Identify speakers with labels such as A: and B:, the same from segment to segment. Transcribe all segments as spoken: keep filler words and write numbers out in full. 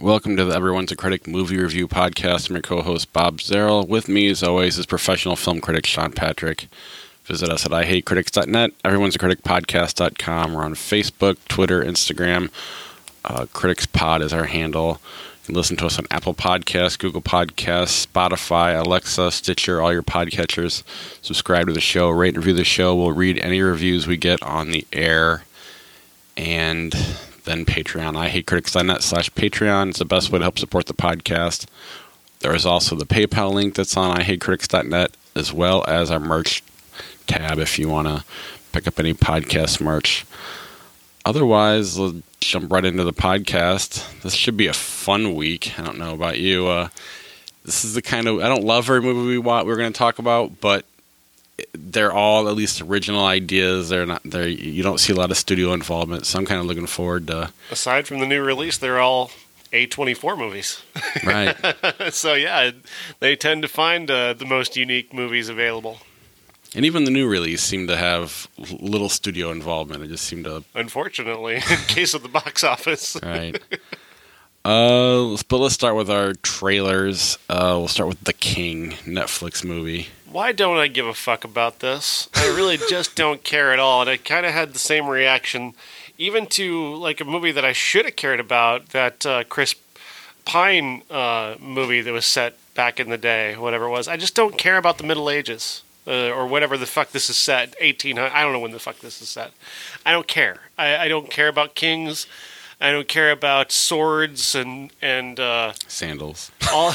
A: Welcome to the Everyone's a Critic movie review podcast. I'm your co-host, Bob Zarrell. With me, as always, is professional film critic Sean Patrick. Visit us at I hate critics dot net, everyone's a critic podcast dot com. We're on Facebook, Twitter, Instagram. Uh, Critics Pod is our handle. You can listen to us on Apple Podcasts, Google Podcasts, Spotify, Alexa, Stitcher, all your podcatchers. Subscribe to the show, rate and review the show. We'll read any reviews we get on the air. And then Patreon. I hate critics dot net slash Patreon. It's the best way to help support the podcast. There is also the PayPal link that's on I hate critics dot net, as well as our merch tab if you want to pick up any podcast merch. Otherwise, we'll jump right into the podcast. This should be a fun week. I don't know about you. Uh, this is the kind of... I don't love every movie we want, we're going to talk about, but they're all at least original ideas. They're not. They're you don't see a lot of studio involvement, so I'm kind of looking forward to.
B: Aside from the new release, they're all A twenty-four movies,
A: right?
B: So yeah, they tend to find uh, the most unique movies available.
A: And even the new release seemed to have little studio involvement. It just seemed to.
B: Unfortunately, in case of the box office,
A: right. Uh, but let's start with our trailers. Uh, we'll start with The King, Netflix movie.
B: Why don't I give a fuck about this? I really just don't care at all. And I kind of had the same reaction, even to like a movie that I should have cared about, that uh, Chris Pine uh, movie that was set back in the day, whatever it was. I just don't care about the Middle Ages. Uh, or whatever the fuck this is set, eighteen hundred. I don't know when the fuck this is set. I don't care. I, I don't care about kings. I don't care about swords and and uh,
A: sandals.
B: All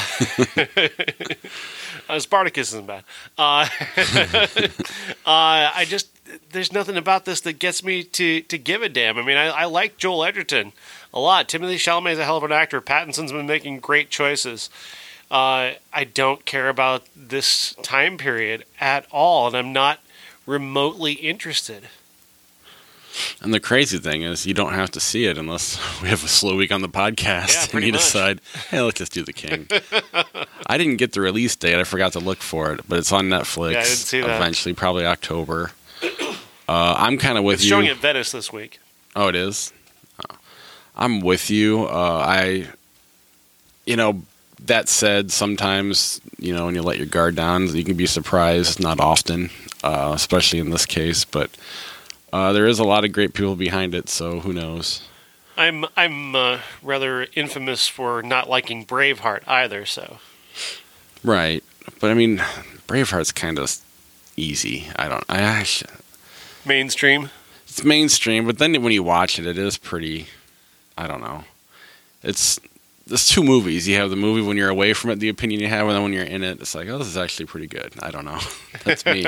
B: uh, Spartacus isn't bad. Uh, uh, I just there's nothing about this that gets me to, to give a damn. I mean, I, I like Joel Edgerton a lot. Timothy Chalamet is a hell of an actor. Pattinson's been making great choices. Uh, I don't care about this time period at all, and I'm not remotely interested.
A: And the crazy thing is, you don't have to see it unless we have a slow week on the podcast
B: yeah,
A: and you
B: much. decide,
A: hey, let's just do The King. I didn't get the release date. I forgot to look for it, but it's on Netflix.
B: Yeah, I didn't see that.
A: Eventually, probably October. Uh, I'm kind of with
B: it's
A: you.
B: It's showing at Venice this week.
A: Oh, it is? Oh. I'm with you. Uh, I, you know, that said, sometimes, you know, when you let your guard down, you can be surprised. Not often, uh, especially in this case, but... Uh, there is a lot of great people behind it, so who knows?
B: I'm I'm uh, rather infamous for not liking Braveheart either, so.
A: Right, but I mean, Braveheart's kind of easy. I don't. I actually,
B: mainstream.
A: It's mainstream, but then when you watch it, it is pretty. I don't know. It's there's two movies. You have the movie when you're away from it, the opinion you have, and then when you're in it, it's like, oh, this is actually pretty good. I don't know. That's me.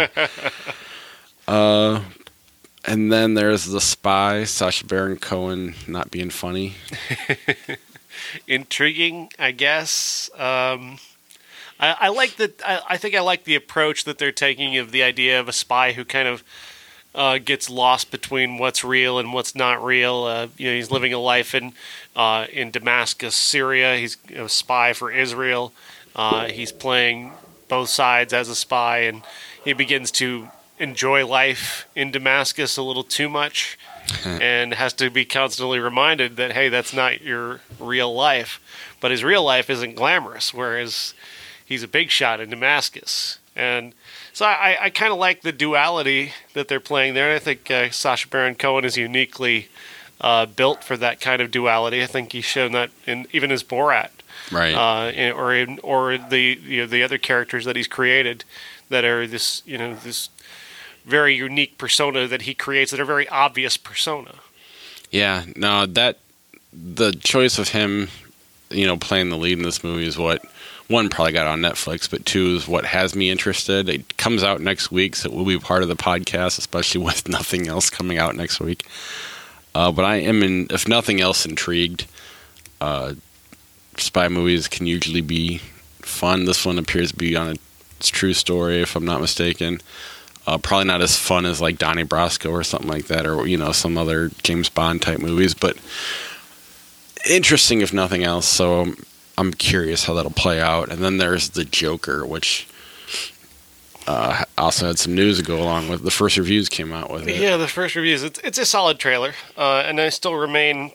A: uh. And then there's The Spy, Sacha Baron Cohen not being funny.
B: Intriguing, I guess. Um, I, I like that. I, I think I like the approach that they're taking of the idea of a spy who kind of uh, gets lost between what's real and what's not real. Uh, you know, he's living a life in uh, in Damascus, Syria. He's a spy for Israel. Uh, he's playing both sides as a spy, and he begins to enjoy life in Damascus a little too much and has to be constantly reminded that, hey, that's not your real life. But his real life isn't glamorous, whereas he's a big shot in Damascus. And so I, I kind of like the duality that they're playing there. And I think uh, Sacha Baron Cohen is uniquely uh, built for that kind of duality. I think he's shown that in even his Borat.
A: Right.
B: Uh, in, or in, or the you know, the other characters that he's created that are this, you know, this very unique persona that he creates that are very obvious persona.
A: Yeah, no, that the choice of him, you know, playing the lead in this movie is what one probably got on Netflix, but two is what has me interested. It comes out next week, so it will be part of the podcast, especially with nothing else coming out next week. Uh, but I am, in, if nothing else, intrigued. Uh, spy movies can usually be fun. This one appears to be on a true story, if I'm not mistaken. Uh, probably not as fun as like Donnie Brasco or something like that, or you know, some other James Bond type movies, but interesting if nothing else. So I'm, I'm curious how that'll play out. And then there's The Joker, which uh, also had some news to go along with. The first reviews came out with it.
B: Yeah, the first reviews. It's it's a solid trailer, uh, and I still remain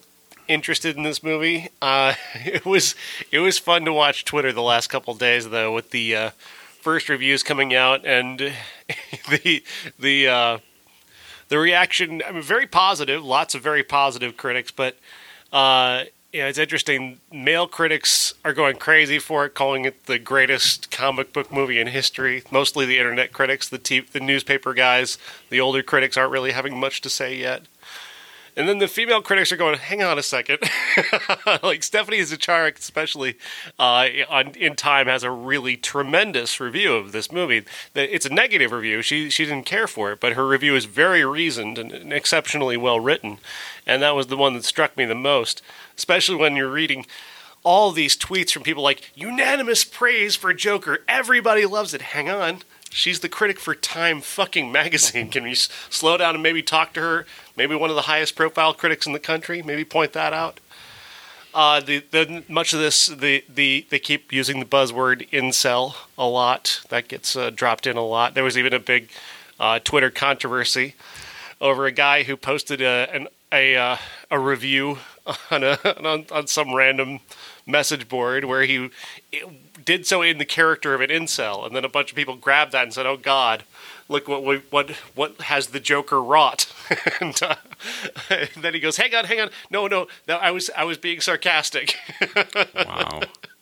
B: interested in this movie. Uh, it was it was fun to watch Twitter the last couple of days, though, with the uh, first reviews coming out and the the uh, the reaction. I mean, very positive. Lots of very positive critics, but uh, yeah, it's interesting. Male critics are going crazy for it, calling it the greatest comic book movie in history. Mostly the internet critics, the t- the newspaper guys, the older critics aren't really having much to say yet. And then the female critics are going, hang on a second. Like Stephanie Zacharek, especially uh, on in Time, has a really tremendous review of this movie. It's a negative review. She she didn't care for it, but her review is very reasoned and exceptionally well written. And that was the one that struck me the most, especially when you're reading all these tweets from people like, unanimous praise for Joker. Everybody loves it. Hang on. She's the critic for Time fucking magazine. Can we s- slow down and maybe talk to her? Maybe one of the highest profile critics in the country. Maybe point that out. Uh, the, the much of this, the, the they keep using the buzzword incel a lot. That gets uh, dropped in a lot. There was even a big uh, Twitter controversy over a guy who posted a an, a uh, a review on a on, on some random message board where he did so in the character of an incel, and then a bunch of people grabbed that and said, "Oh God, look what we, what what has the Joker wrought?" and, uh, and then he goes, "Hang on, hang on, no, no, no, I was I was being sarcastic."
A: Wow.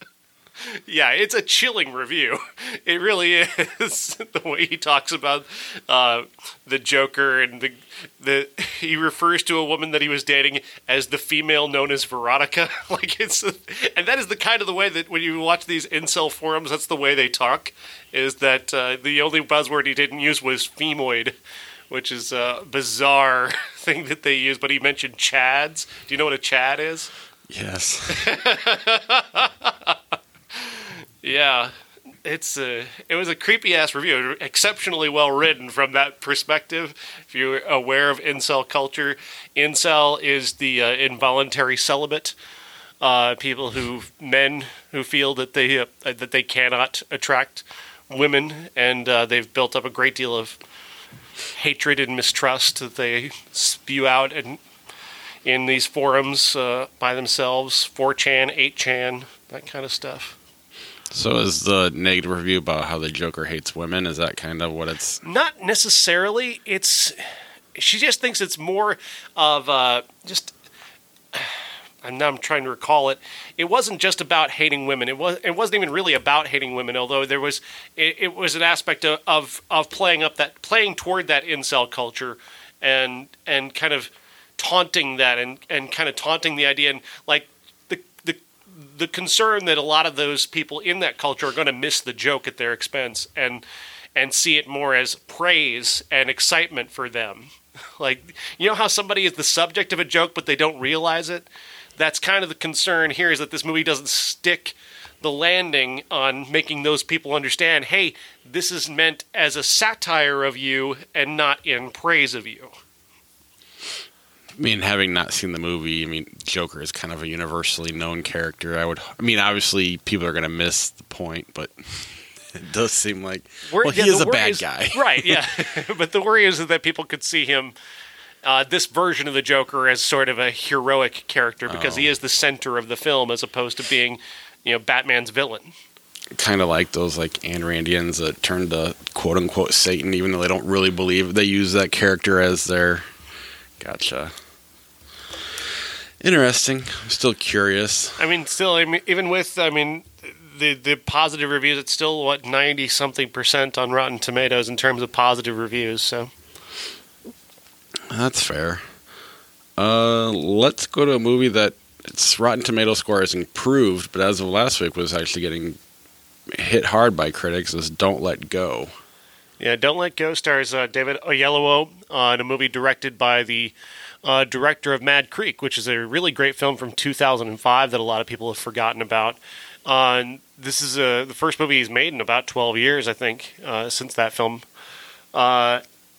B: Yeah, it's a chilling review. It really is. The way he talks about uh, the Joker and the the he refers to a woman that he was dating as the female known as Veronica. Like it's, and that is the kind of the way that when you watch these incel forums, that's the way they talk. Is that uh, the only buzzword he didn't use was femoid, which is a bizarre thing that they use. But he mentioned chads. Do you know what a chad is?
A: Yes.
B: Yeah, it's a, it was a creepy ass review, exceptionally well written from that perspective. If you're aware of incel culture, incel is the uh, involuntary celibate, uh, people who men who feel that they uh, that they cannot attract women, and uh, they've built up a great deal of hatred and mistrust that they spew out and in these forums uh, by themselves, four chan, eight chan, that kind of stuff.
A: So is the negative review about how the Joker hates women, is that kind of what it's...
B: Not necessarily. It's... She just thinks it's more of uh, just... And now I'm trying to recall it. It wasn't just about hating women. It was. It wasn't even really about hating women. Although there was, it, it was an aspect of, of of playing up that, playing toward that incel culture, and and kind of taunting that, and, and kind of taunting the idea, and like the the the concern that a lot of those people in that culture are going to miss the joke at their expense, and and see it more as praise and excitement for them. Like, you know how somebody is the subject of a joke but they don't realize it? That's kind of the concern here, is that this movie doesn't stick the landing on making those people understand, hey, this is meant as a satire of you and not in praise of you.
A: I mean, having not seen the movie, I mean, Joker is kind of a universally known character. I would, I mean, obviously people are going to miss the point, but it does seem like,
B: We're,
A: well, he
B: yeah,
A: is a bad
B: is,
A: guy.
B: Right, yeah. But the worry is that people could see him, uh, this version of the Joker, as sort of a heroic character, because oh. he is the center of the film as opposed to being, you know, Batman's villain.
A: Kind of like those like Ayn Randians that turn to quote unquote Satan, even though they don't really believe they use that character as their. Gotcha. Interesting. I'm still curious.
B: I mean, still, I mean, even with, I mean, the the positive reviews, it's still what ninety something percent on Rotten Tomatoes in terms of positive reviews. So
A: that's fair. Uh, let's go to a movie that its Rotten Tomato score has improved, but as of last week was actually getting hit hard by critics. Is Don't Let Go.
B: Yeah, Don't Let Go stars uh, David Oyelowo uh, in a movie directed by the uh, director of Mad Creek, which is a really great film from two thousand five that a lot of people have forgotten about. Uh, and this is uh, the first movie he's made in about twelve years, I think, uh, since that film. Uh,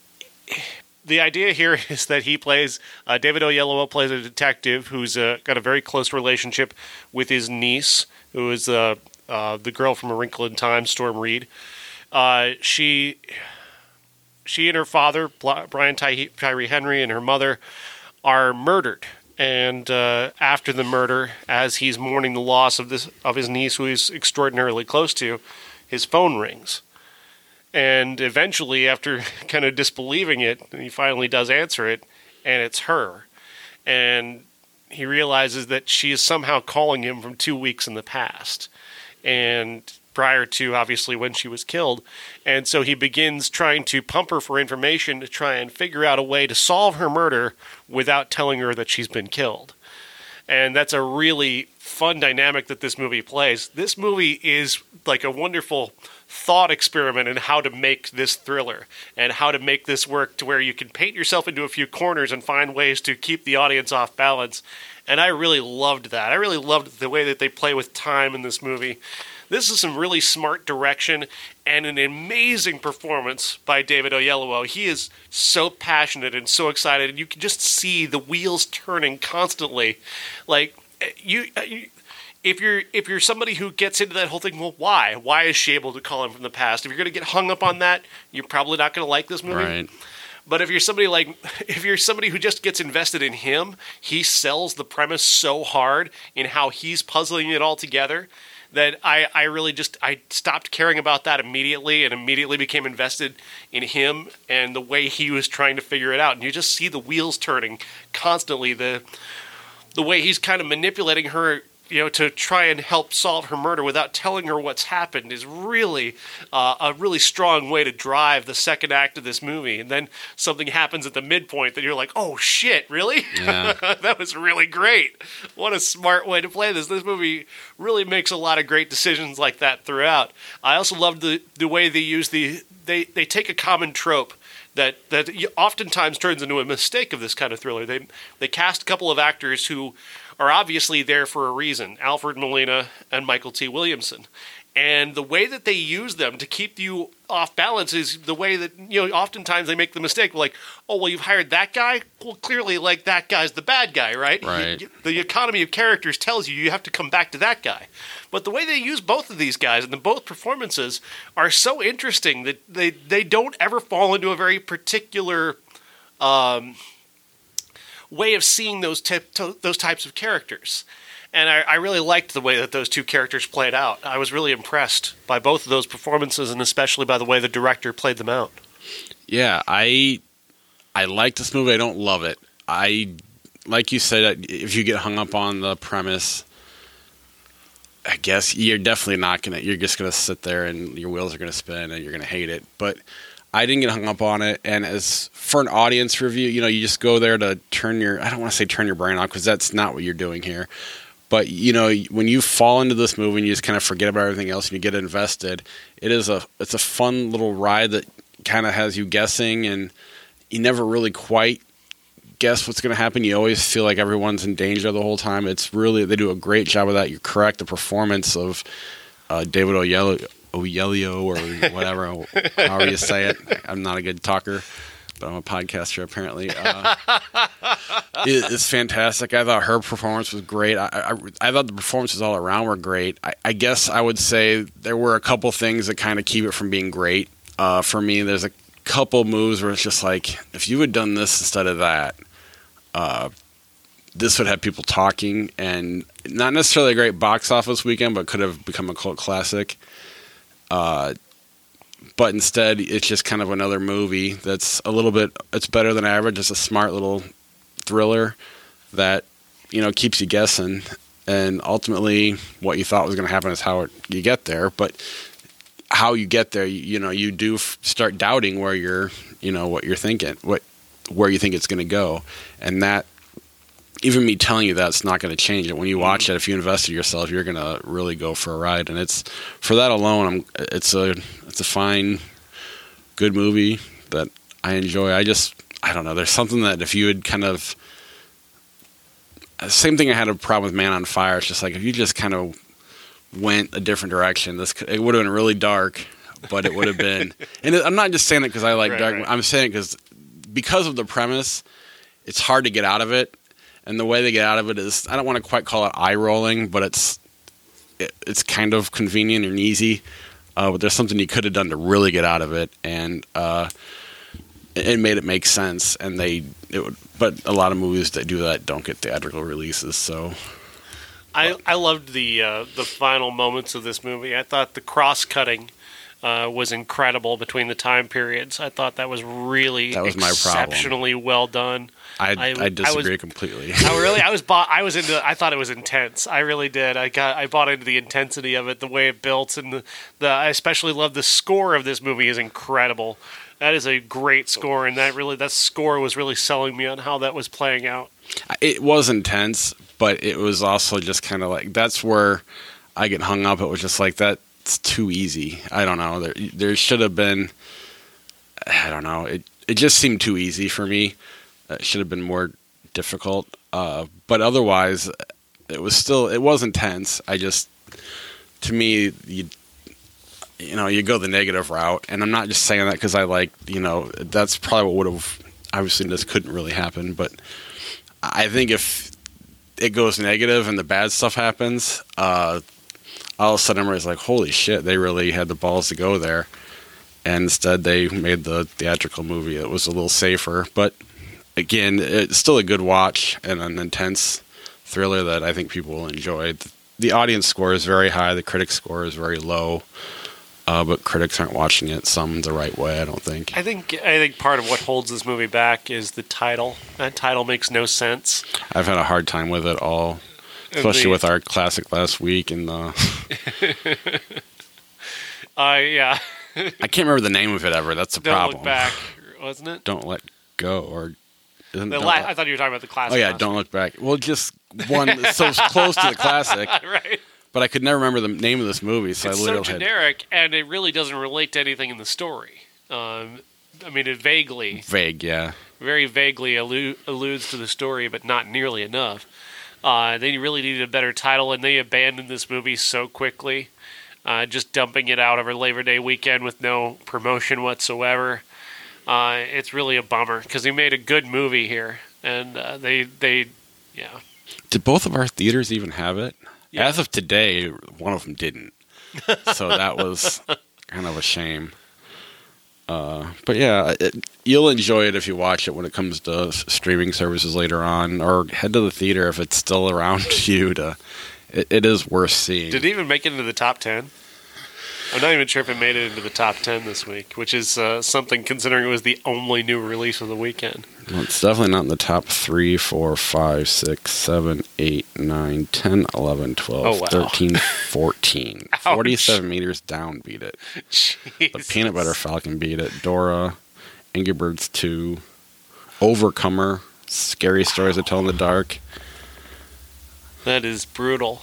B: the idea here is that he plays, uh, David Oyelowo plays a detective who's uh, got a very close relationship with his niece, who is uh, uh, the girl from A Wrinkle in Time, Storm Reed. Uh, she, she and her father, Brian Ty- Tyree Henry, and her mother are murdered And uh, after the murder, as he's mourning the loss of this of his niece, who he's extraordinarily close to, his phone rings. And eventually, after kind of disbelieving it, he finally does answer it, and it's her. And he realizes that she is somehow calling him from two weeks in the past, and prior to, obviously, when she was killed. And so he begins trying to pump her for information to try and figure out a way to solve her murder without telling her that she's been killed. And that's a really fun dynamic that this movie plays. This movie is like a wonderful thought experiment in how to make this thriller and how to make this work to where you can paint yourself into a few corners and find ways to keep the audience off balance. And I really loved that. I really loved the way that they play with time in this movie. This is some really smart direction and an amazing performance by David Oyelowo. He is so passionate and so excited, and you can just see the wheels turning constantly. Like, you, you if you're if you're somebody who gets into that whole thing, well, why? Why is she able to call him from the past? If you're going to get hung up on that, you're probably not going to like this movie.
A: Right.
B: But if you're somebody like, if you're somebody who just gets invested in him, he sells the premise so hard in how he's puzzling it all together that I, I really just, I stopped caring about that immediately and immediately became invested in him and the way he was trying to figure it out. And you just see the wheels turning constantly, the the way he's kind of manipulating her, you know, to try and help solve her murder without telling her what's happened is really uh, a really strong way to drive the second act of this movie. And then something happens at the midpoint that you're like, oh shit, really?
A: Yeah.
B: That was really great. What a smart way to play this. This movie really makes a lot of great decisions like that throughout. I also love the, the way they use the, they, they take a common trope that that oftentimes turns into a mistake of this kind of thriller. They they cast a couple of actors who are obviously there for a reason, Alfred Molina and Michael T. Williamson. And the way that they use them to keep you off balance is the way that, you know, oftentimes they make the mistake, like, oh, well, you've hired that guy? Well, clearly, like, that guy's the bad guy, right?
A: Right.
B: You, the economy of characters tells you you have to come back to that guy. But the way they use both of these guys and the both performances are so interesting that they, they don't ever fall into a very particular um, way of seeing those, tip, to, those types of characters. And I, I really liked the way that those two characters played out. I was really impressed by both of those performances, and especially by the way the director played them out.
A: Yeah, I I like this movie. I don't love it. I like you said, if you get hung up on the premise, I guess you're definitely not gonna. You're just gonna sit there and your wheels are gonna spin and you're gonna hate it. But I didn't get hung up on it. And as for an audience review, you know, you just go there to turn your. I don't want to say turn your brain off because that's not what you're doing here. But, you know, when you fall into this movie and you just kind of forget about everything else and you get invested, it is a it's a fun little ride that kind of has you guessing, and you never really quite guess what's going to happen. You always feel like everyone's in danger the whole time. It's really, they do a great job of that. You're correct. The performance of uh, David Oyelowo, Oyelowo or whatever, however you say it. I'm not a good talker, but I'm a podcaster apparently. Uh, it, it's fantastic. I thought her performance was great. I, I, I thought the performances all around were great. I, I guess I would say there were a couple things that kind of keep it from being great. Uh, for me, there's a couple moves where it's just like, if you had done this instead of that, uh, this would have people talking, and not necessarily a great box office weekend, but could have become a cult classic. Uh, But instead, it's just kind of another movie that's a little bit, it's better than average. It's a smart little thriller that, you know, keeps you guessing. And ultimately, what you thought was going to happen is how it, you get there. But how you get there, you, you know, you do f- start doubting where you're, you know, what you're thinking, what where you think it's going to go. And that, even me telling you that's not going to change it. When you watch it, if you invested yourself, you're going to really go for a ride. And it's, for that alone, I'm, it's a it's a fine, good movie that I enjoy. I just, I don't know. There's something that if you had kind of, same thing I had a problem with Man on Fire. It's just like, if you just kind of went a different direction, this it would have been really dark, but it would have been, and I'm not just saying it because I like
B: right,
A: dark.
B: Right.
A: I'm saying it because, because of the premise, it's hard to get out of it. And the way they get out of it is, I don't want to quite call it eye-rolling, but it's it, it's kind of convenient and easy. Uh, but there's something you could have done to really get out of it. And uh, it made it make sense, and they it would. But a lot of movies that do that don't get theatrical releases. So,
B: I I loved the uh, the final moments of this movie. I thought the cross cutting uh, was incredible between the time periods. I thought that was really
A: that was my problem.
B: Exceptionally well done.
A: I I, I disagree
B: I was,
A: completely.
B: I really I was bought, I was into I thought it was intense. I really did. I got I bought into the intensity of it, the way it built, and the, the I especially love the score of this movie is incredible. That is a great score, and that really that score was really selling me on how that was playing out.
A: It was intense, but it was also just kind of like that's where I get hung up. It was just like that's too easy. I don't know. There there should have been. I don't know. It it just seemed too easy for me. It should have been more difficult. Uh, but otherwise, it was still it was intense. I just to me you. You know, you go the negative route, and I'm not just saying that because I like, you know, that's probably what would have, obviously this couldn't really happen, but I think if it goes negative and the bad stuff happens, uh, all of a sudden everybody's like, holy shit, they really had the balls to go there, and instead they made the theatrical movie that was a little safer, but again, it's still a good watch and an intense thriller that I think people will enjoy. The audience score is very high, the critic score is very low. Uh, but critics aren't watching it some the right way, I don't think.
B: I think I think part of what holds this movie back is the title. That title makes no sense.
A: I've had a hard time with it all, especially
B: the,
A: with our classic last week and the.
B: uh, yeah.
A: I can't remember the name of it ever. That's the
B: Don't
A: problem.
B: Look Back, wasn't it?
A: Don't Let Go, or isn't
B: the
A: it?
B: La- I thought you were talking about the classic.
A: Oh yeah, Don't Look Back. Well, just one so close to the classic,
B: right?
A: But I could never remember the name of this movie, so
B: it's
A: I literally
B: so generic, had... and it really doesn't relate to anything in the story. Um, I mean, it vaguely,
A: vague, yeah,
B: very vaguely allu- alludes to the story, but not nearly enough. Uh, they really needed a better title, and they abandoned this movie so quickly, uh, just dumping it out over Labor Day weekend with no promotion whatsoever. Uh, it's really a bummer because they made a good movie here, and uh, they they yeah.
A: Did both of our theaters even have it?
B: Yeah.
A: As of today, one of them didn't. So that was kind of a shame. Uh, but yeah, it, you'll enjoy it if you watch it when it comes to streaming services later on, or head to the theater if it's still around you. To it, it is worth seeing.
B: Did it even make it into the top ten? I'm not even sure if it made it into the top ten this week, which is uh, something considering it was the only new release of the weekend.
A: Well, it's definitely not in the top three, four, five, six, seven, eight, nine, ten, eleven, twelve,
B: oh, wow.
A: thirteen, fourteen. forty-seven meters down beat it.
B: Jesus.
A: The Peanut Butter Falcon beat it. Dora, Angry Birds two, Overcomer, Scary Stories to Tell in the Dark.
B: That is brutal.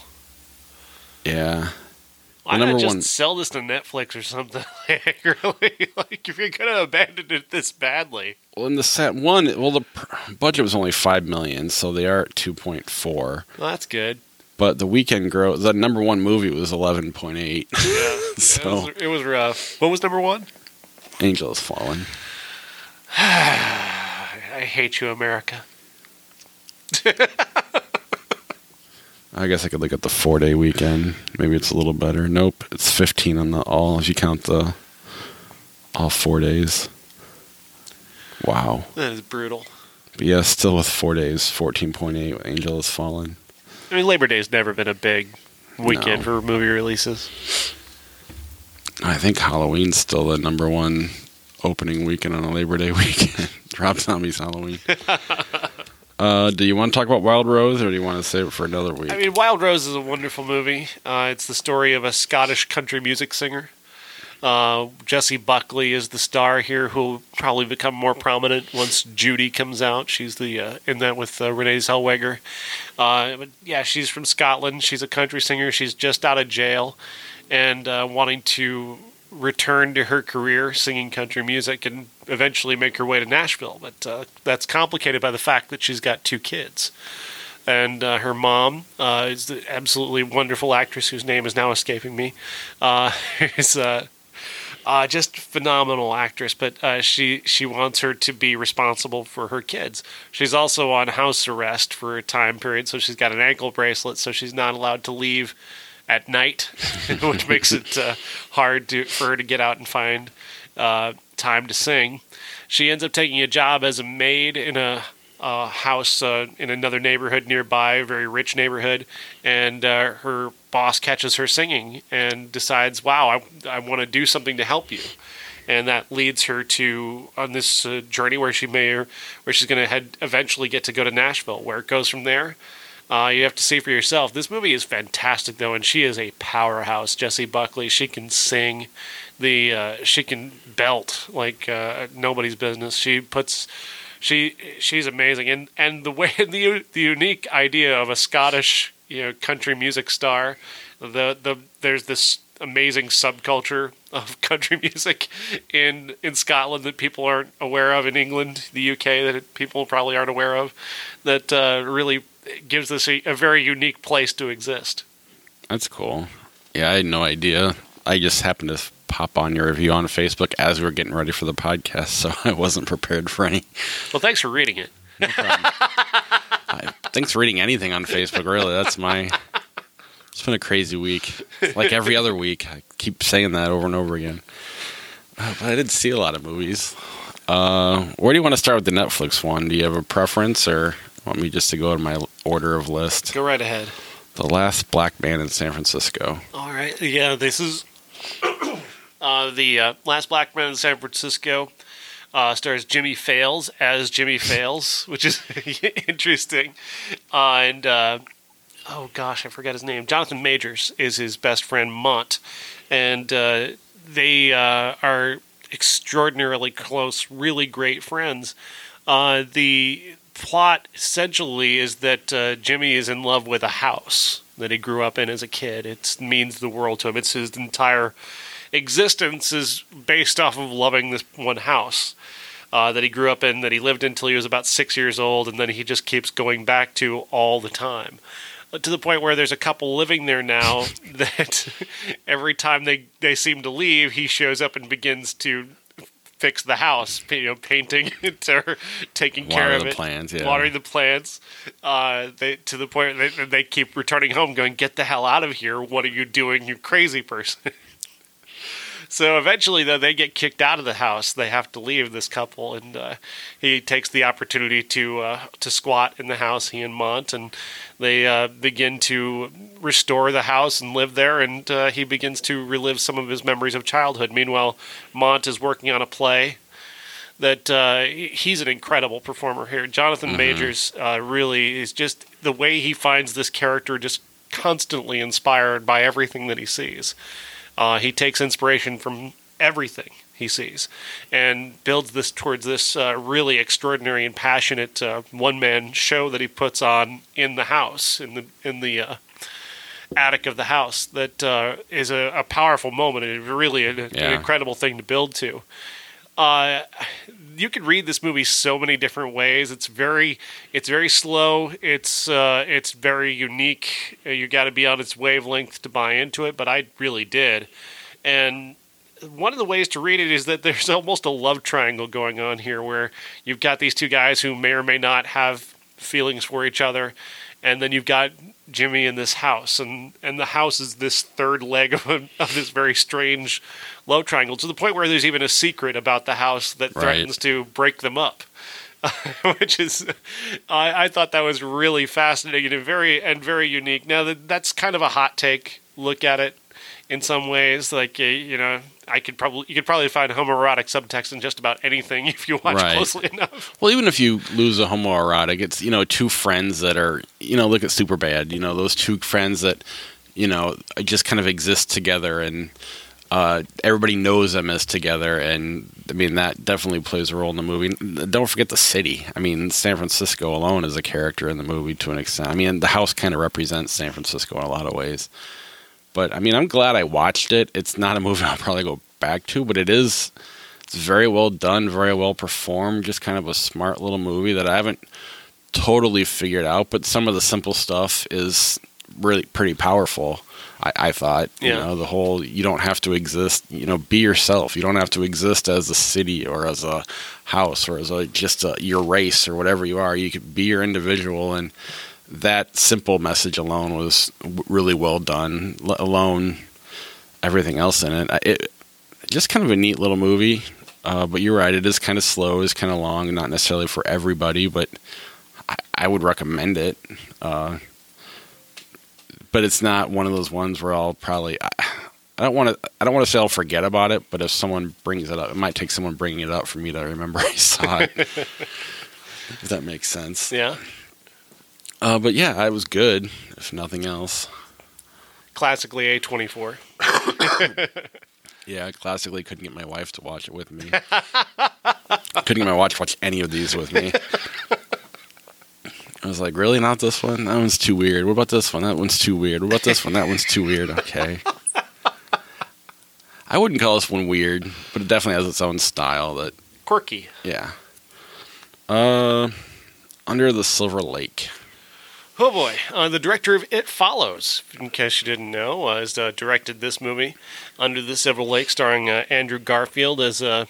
A: Yeah.
B: Why not just
A: one,
B: sell this to Netflix or something? Like, really? Like, if you're going to abandon it this badly.
A: Well, in the set one, well, the pr- budget was only five million dollars, so they are at two point four.
B: Well, that's good.
A: But the weekend gross, the number one movie was eleven point eight.
B: Yeah,
A: so,
B: it was, it was rough. What was number one?
A: Angel Has Fallen.
B: I hate you, America.
A: I guess I could look at the four-day weekend. Maybe it's a little better. Nope, it's fifteen on the all, if you count the all four days. Wow.
B: That is brutal.
A: But yeah, still with four days, fourteen point eight with Angel Has Fallen.
B: I mean, Labor Day's never been a big weekend
A: No.
B: for movie releases.
A: I think Halloween's still the number one opening weekend on a Labor Day weekend. Rob Zombie's Halloween. Uh, do you want to talk about Wild Rose, or do you want to save it for another week?
B: I mean, Wild Rose is a wonderful movie. Uh, it's the story of a Scottish country music singer. Uh, Jessie Buckley is the star here, who will probably become more prominent once Judy comes out. She's the uh, in that with uh, Renee Zellweger. Uh, but yeah, she's from Scotland. She's a country singer. She's just out of jail and uh, wanting to return to her career singing country music and eventually make her way to Nashville. But uh, that's complicated by the fact that she's got two kids. And uh, her mom uh, is the absolutely wonderful actress whose name is now escaping me. Uh, is uh, uh, just phenomenal actress, but uh, she, she wants her to be responsible for her kids. She's also on house arrest for a time period, so she's got an ankle bracelet, so she's not allowed to leave at night, which makes it uh, hard to, for her to get out and find uh, time to sing. She ends up taking a job as a maid in a, a house uh, in another neighborhood nearby, a very rich neighborhood, and uh, her boss catches her singing and decides, wow, I, I want to do something to help you. And that leads her to on this uh, journey where she may, where she's going to head eventually get to go to Nashville. Where it goes from there, uh, you have to see for yourself. This movie is fantastic, though, and she is a powerhouse. Jessie Buckley, she can sing, the uh, she can belt like uh, nobody's business. She puts, she she's amazing, and and the way the the unique idea of a Scottish you know country music star, the the there's this amazing subculture of country music in in Scotland that people aren't aware of, in England, the U K, that people probably aren't aware of, that uh, really gives this a, a very unique place to exist.
A: That's cool. Yeah, I had no idea. I just happened to pop on your review on Facebook as we were getting ready for the podcast, so I wasn't prepared for any.
B: Well, thanks for reading it.
A: No problem. I, thanks for reading anything on Facebook, really. That's my... It's been a crazy week. Like every other week. I keep saying that over and over again. Uh, but I did see a lot of movies. Uh, where do you want to start with the Netflix one? Do you have a preference, or want me just to go in my order of list?
B: Go right ahead.
A: The Last Black Man in San Francisco.
B: All right. Yeah, this is uh, the uh, Last Black Man in San Francisco. Uh, stars Jimmy Fails as Jimmy Fails, which is interesting. Uh, and... Uh, Oh, gosh, I forgot his name. Jonathan Majors is his best friend, Mont. And uh, they uh, are extraordinarily close, really great friends. Uh, the plot, essentially, is that uh, Jimmy is in love with a house that he grew up in as a kid. It means the world to him. It's his entire existence is based off of loving this one house uh, that he grew up in, that he lived in until he was about six years old, and then he just keeps going back to all the time. To the point where there's a couple living there now that every time they, they seem to leave, he shows up and begins to fix the house, you know, painting it or taking
A: Water
B: care of
A: the
B: it,
A: plants, yeah.
B: watering the plants. Uh, they to the point where they, they keep returning home, going, "Get the hell out of here! What are you doing, you crazy person?" So eventually, though, they get kicked out of the house. They have to leave, this couple, and uh, he takes the opportunity to uh, to squat in the house, he and Mont, and they uh, begin to restore the house and live there, and uh, he begins to relive some of his memories of childhood. Meanwhile, Mont is working on a play that uh, he's an incredible performer here. Jonathan mm-hmm. Majors uh, really is just, the way he finds this character just constantly inspired by everything that he sees. Uh, he takes inspiration from everything he sees and builds this towards this uh, really extraordinary and passionate uh, one-man show that he puts on in the house, in the in the uh, attic of the house. That uh, is a, a powerful moment and really a, yeah. an incredible thing to build to. Uh, you can read this movie so many different ways. It's very, it's very slow. It's, uh, it's very unique. You got to be on its wavelength to buy into it, but I really did. And one of the ways to read it is that there's almost a love triangle going on here, where you've got these two guys who may or may not have feelings for each other, and then you've got Jimmy in this house, and, and the house is this third leg of, a, of this very strange love triangle, to the point where there's even a secret about the house that threatens right. to break them up, which is, I, I thought that was really fascinating and very and very unique. Now, that, that's kind of a hot take look at it in some ways. Like, uh, you know, I could probably you could probably find homoerotic subtext in just about anything if you watch
A: right.
B: closely enough.
A: Well, even if you lose a homoerotic, it's, you know, two friends that are, you know, look at Superbad, you know, those two friends that, you know, just kind of exist together, and uh, everybody knows them as together, and I mean, that definitely plays a role in the movie. Don't forget the city. I mean, San Francisco alone is a character in the movie to an extent. I mean, the house kind of represents San Francisco in a lot of ways. But, I mean, I'm glad I watched it. It's not a movie I'll probably go back to, but it is it's very well done, very well performed, just kind of a smart little movie that I haven't totally figured out, but some of the simple stuff is really pretty powerful, I, I thought. Yeah. You know, the whole, you don't have to exist, you know, be yourself. You don't have to exist as a city or as a house or as a just a, your race or whatever you are. You could be your individual, and that simple message alone was really well done, let alone everything else in it. It just kind of a neat little movie. Uh, but you're right, it is kind of slow, it's kind of long, not necessarily for everybody, but I, I would recommend it. Uh, but it's not one of those ones where I'll probably I, I don't want to I don't want to say I'll forget about it, but if someone brings it up, it might take someone bringing it up for me to remember I saw it. If that makes sense.
B: Yeah.
A: Uh, but yeah, it was good, if nothing else.
B: Classically A twenty-four.
A: Yeah, I classically couldn't get my wife to watch it with me. Couldn't get my wife to watch any of these with me. I was like, really? Not this one? That one's too weird. What about this one? That one's too weird. What about this one? That one's too weird. Okay. I wouldn't call this one weird, but it definitely has its own style. That
B: Quirky.
A: Yeah. Uh, Under the Silver Lake.
B: Oh boy, uh, the director of It Follows, in case you didn't know, uh, has uh, directed this movie, Under the Silver Lake, starring uh, Andrew Garfield as a,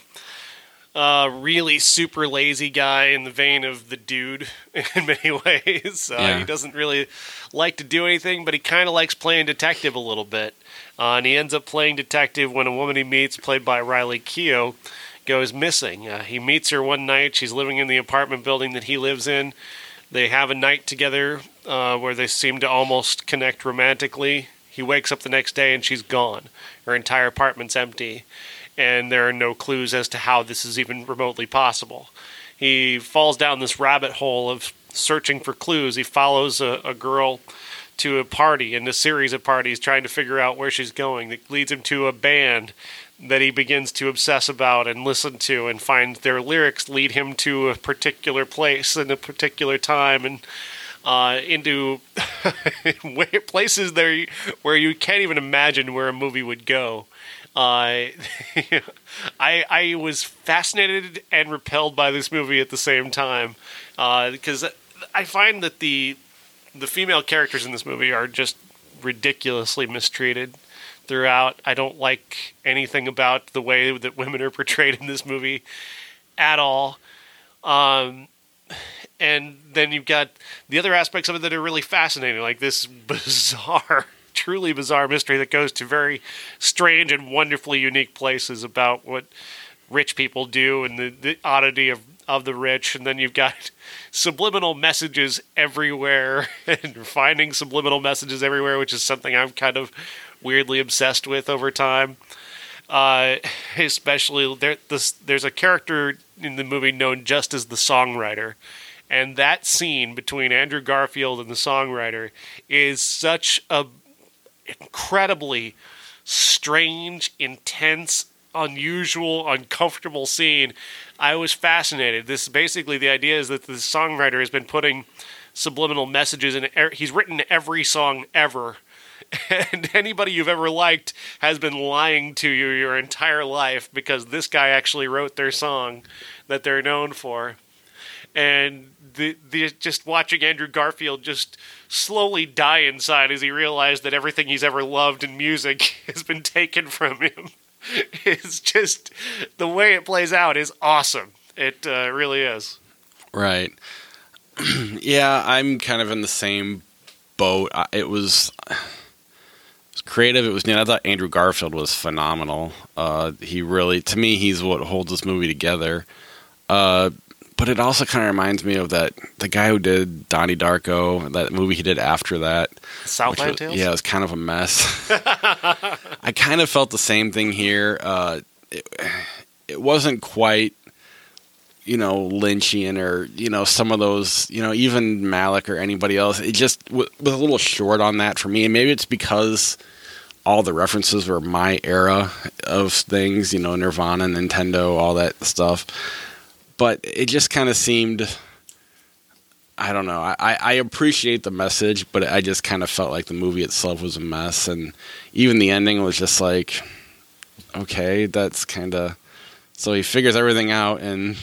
B: a really super lazy guy in the vein of The Dude in many ways. Uh,
A: Yeah.
B: He doesn't really like to do anything, but he kind of likes playing detective a little bit. Uh, and he ends up playing detective when a woman he meets, played by Riley Keough, goes missing. Uh, he meets her one night. She's living in the apartment building that he lives in. They have a night together uh, where they seem to almost connect romantically. He wakes up the next day and she's gone. Her entire apartment's empty, and there are no clues as to how this is even remotely possible. He falls down this rabbit hole of searching for clues. He follows a, a girl to a party, and a series of parties, trying to figure out where she's going. That leads him to a band that he begins to obsess about and listen to, and find their lyrics lead him to a particular place and a particular time, and uh, into places there where you can't even imagine where a movie would go. Uh, I I was fascinated and repelled by this movie at the same time, uh, because I find that the the female characters in this movie are just ridiculously mistreated throughout. I don't like anything about the way that women are portrayed in this movie at all. Um, and then you've got the other aspects of it that are really fascinating, like this bizarre, truly bizarre mystery that goes to very strange and wonderfully unique places about what rich people do and the, the oddity of, of the rich. And then you've got subliminal messages everywhere and finding subliminal messages everywhere, which is something I'm kind of weirdly obsessed with over time. Uh, especially there, this, there's a character in the movie known just as the songwriter, and that scene between Andrew Garfield and the songwriter is such a incredibly strange, intense, unusual, uncomfortable scene. I was fascinated. This basically the idea is that the songwriter has been putting subliminal messages in. He's written every song ever. And anybody you've ever liked has been lying to you your entire life because this guy actually wrote their song that they're known for. And the, the just watching Andrew Garfield just slowly die inside as he realized that everything he's ever loved in music has been taken from him. It's just, the way it plays out is awesome. It uh, really is.
A: Right. Yeah, I'm kind of in the same boat. It was... creative. It was neat. I thought Andrew Garfield was phenomenal. Uh, he really, to me, he's what holds this movie together. Uh, but it also kind of reminds me of that the guy who did Donnie Darko, that movie he did after that.
B: Southland Tales?
A: Yeah, it was kind of a mess. I kind of felt the same thing here. Uh, it, it wasn't quite, you know, Lynchian or, you know, some of those, you know, even Malick or anybody else. It just w- was a little short on that for me. And maybe it's because all the references were my era of things, you know, Nirvana, Nintendo, all that stuff. But it just kind of seemed, I don't know. I, I appreciate the message, but I just kind of felt like the movie itself was a mess. And even the ending was just like, okay, that's kind of... So he figures everything out, and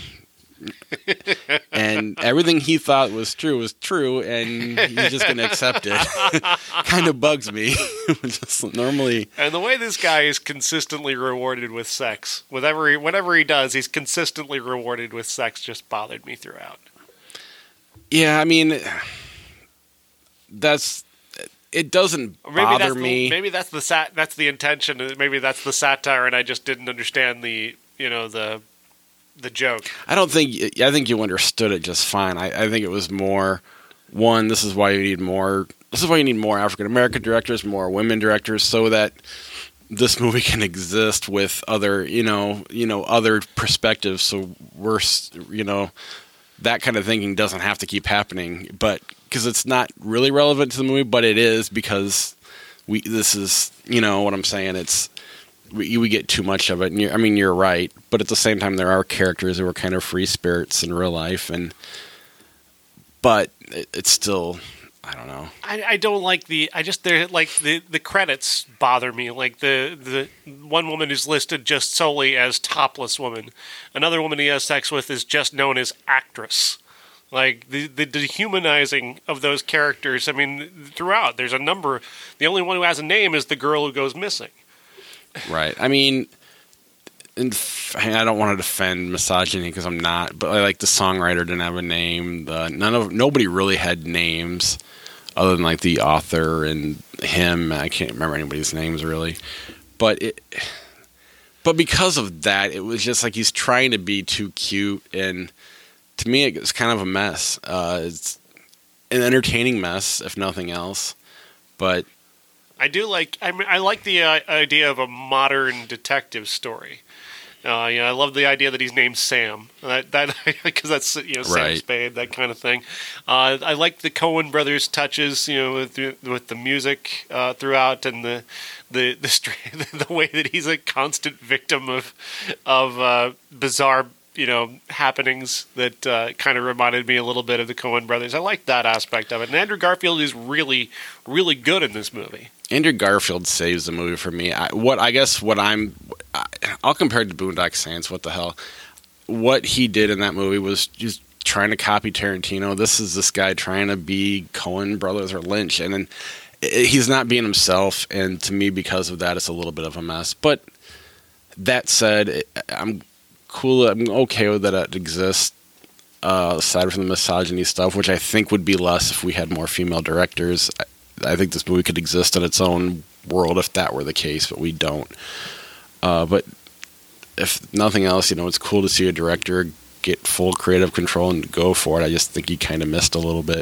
A: and everything he thought was true was true, and he's just going to accept it. Kind of bugs me. Just normally,
B: and the way this guy is consistently rewarded with sex, whatever he, whatever he does, he's consistently rewarded with sex. Just bothered me throughout.
A: Yeah, I mean, that's it doesn't
B: Or maybe
A: bother
B: that's
A: me.
B: The, maybe that's the sat. That's the intention. Maybe that's the satire, and I just didn't understand the you know the the joke.
A: I don't think I think you understood it just fine. I, I think it was more one. This is why you need more. This is why you need more African American directors, more women directors, so that this movie can exist with other you know you know other perspectives. So we're you know that kind of thinking doesn't have to keep happening, but because it's not really relevant to the movie, but it is because we. This is you know what I'm saying. It's. We, we get too much of it. And I mean, you're right, but at the same time, there are characters who are kind of free spirits in real life, and but it, it's still, I don't know.
B: I, I don't like the. I just they're like the, the credits bother me. Like the the one woman is listed just solely as topless woman. Another woman he has sex with is just known as actress. Like the the dehumanizing of those characters. I mean, throughout there's a number. The only one who has a name is the girl who goes missing.
A: Right. I mean, and I don't want to defend misogyny because I'm not, but I like the songwriter didn't have a name. The, none of nobody really had names other than like the author and him. I can't remember anybody's names really, but it. But because of that, it was just like he's trying to be too cute, and to me, it was kind of a mess. Uh, it's an entertaining mess, if nothing else, but.
B: I do like. I mean, I like the uh, idea of a modern detective story. Uh, you know, I love the idea that he's named Sam. That that because that's you know Sam
A: right.
B: Spade, that kind of thing. Uh, I like the Coen brothers touches. You know, with with the music uh, throughout and the the the the way that he's a constant victim of of uh, bizarre. You know, happenings that uh, kind of reminded me a little bit of the Coen brothers. I like that aspect of it. And Andrew Garfield is really, really good in this movie.
A: Andrew Garfield saves the movie for me. I, what I guess what I'm, I, I'll compare it to Boondock Saints. What the hell? What he did in that movie was just trying to copy Tarantino. This is this guy trying to be Coen brothers or Lynch, and then he's not being himself. And to me, because of that, it's a little bit of a mess. But that said, I'm. Cool, I'm okay with that it exists, uh, aside from the misogyny stuff, which I think would be less if we had more female directors. I, I think this movie could exist in its own world if that were the case, but we don't. Uh, but if nothing else, you know, it's cool to see a director get full creative control and go for it. I just think he kind of missed a little bit.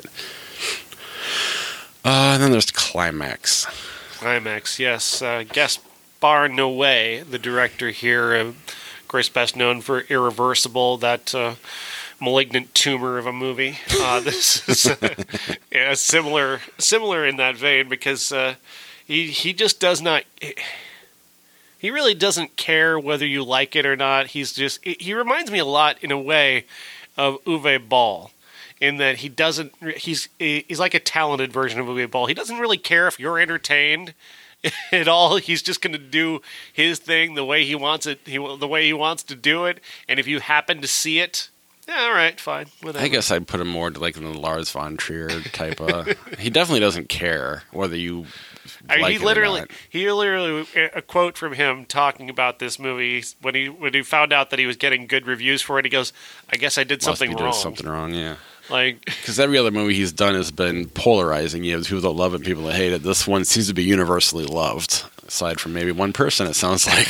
A: Uh, and then there's Climax.
B: Climax, yes. Uh, Gaspar Noé, the director here, uh, of course, best known for Irreversible, that uh, malignant tumor of a movie. Uh, this is uh, yeah, similar, similar in that vein because uh, he he just does not. He really doesn't care whether you like it or not. He's just. He reminds me a lot, in a way, of Uwe Ball, in that he doesn't. He's he's like a talented version of Uwe Ball. He doesn't really care if you're entertained at all. He's just going to do his thing the way he wants it. He the way he wants to do it. And if you happen to see it, yeah, all right, fine. Whatever.
A: I guess I'd put him more to like the Lars von Trier type of. He definitely doesn't care whether you.
B: I mean,
A: like
B: he
A: it
B: literally,
A: or not.
B: he literally, a quote from him talking about this movie when he when he found out that he was getting good reviews for it. He goes, "I guess I did
A: Must
B: something
A: be doing
B: wrong."
A: Something wrong, yeah.
B: Like,
A: because every other movie he's done has been polarizing. You have people that love it, people that hate it. This one seems to be universally loved, aside from maybe one person. It sounds like.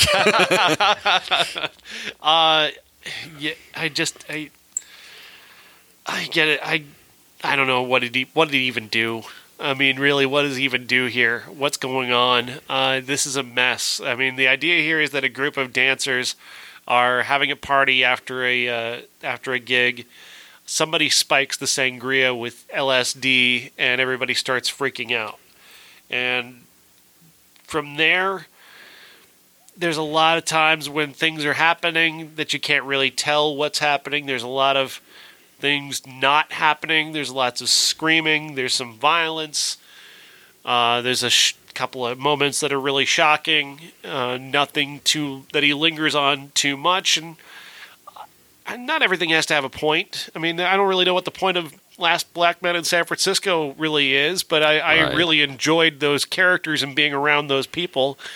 B: uh, yeah, I just, I, I get it. I, I don't know what did he, what did he even do? I mean, really, what does he even do here? What's going on? Uh, this is a mess. I mean, the idea here is that a group of dancers are having a party after a uh, after a gig. Somebody spikes the sangria with L S D, and everybody starts freaking out. And from there, there's a lot of times when things are happening that you can't really tell what's happening. There's a lot of things not happening. There's lots of screaming. There's some violence. Uh, there's a sh- couple of moments that are really shocking. Uh, nothing too that he lingers on too much, and not everything has to have a point. I mean, I don't really know what the point of Last Black Man in San Francisco really is, but I, I
A: Right.
B: really enjoyed those characters and being around those people.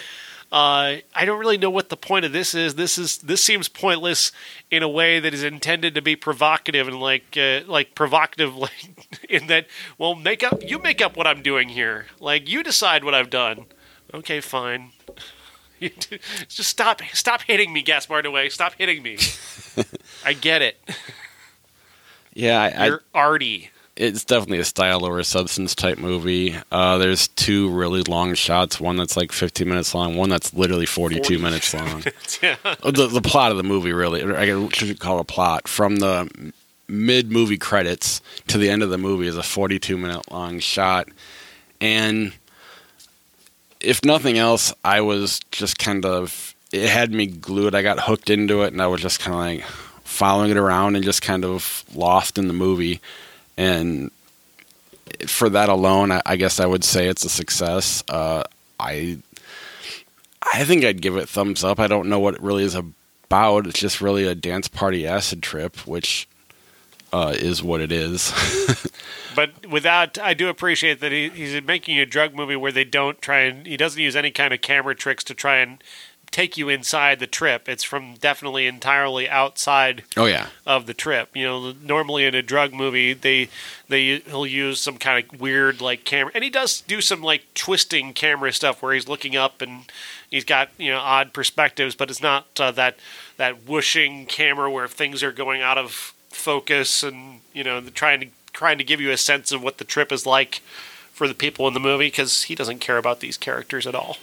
B: Uh, I don't really know what the point of this is. This is this seems pointless in a way that is intended to be provocative and like uh, like provocative, like in that. Well, make up. You make up what I'm doing here. Like you decide what I've done. Okay, fine. Just stop stop hitting me, Gaspar Noé. Stop hitting me. I get it.
A: Yeah, I,
B: You're
A: I,
B: arty.
A: It's definitely a style over substance type movie. Uh, there's two really long shots. One that's like fifteen minutes long. One that's literally forty-two
B: forty
A: minutes long.
B: Yeah.
A: The the plot of the movie, really, I should call it a plot. From the mid movie credits to the end of the movie is a forty-two minute long shot, and if nothing else, I was just kind of, it had me glued. I got hooked into it, and I was just kind of like following it around and just kind of lost in the movie. And for that alone, I, I guess I would say it's a success. Uh, I I think I'd give it thumbs up. I don't know what it really is about. It's just really a dance party acid trip, which uh, is what it is.
B: But without, I do appreciate that he, he's making a drug movie where they don't try and, he doesn't use any kind of camera tricks to try and take you inside the trip. It's from definitely entirely outside
A: Oh yeah.
B: of the trip. You know, normally in a drug movie, they they he'll use some kind of weird like camera, and he does do some like twisting camera stuff where he's looking up and he's got, you know, odd perspectives, but it's not uh, that that whooshing camera where things are going out of focus and, you know, trying to trying to give you a sense of what the trip is like for the people in the movie, because he doesn't care about these characters at all.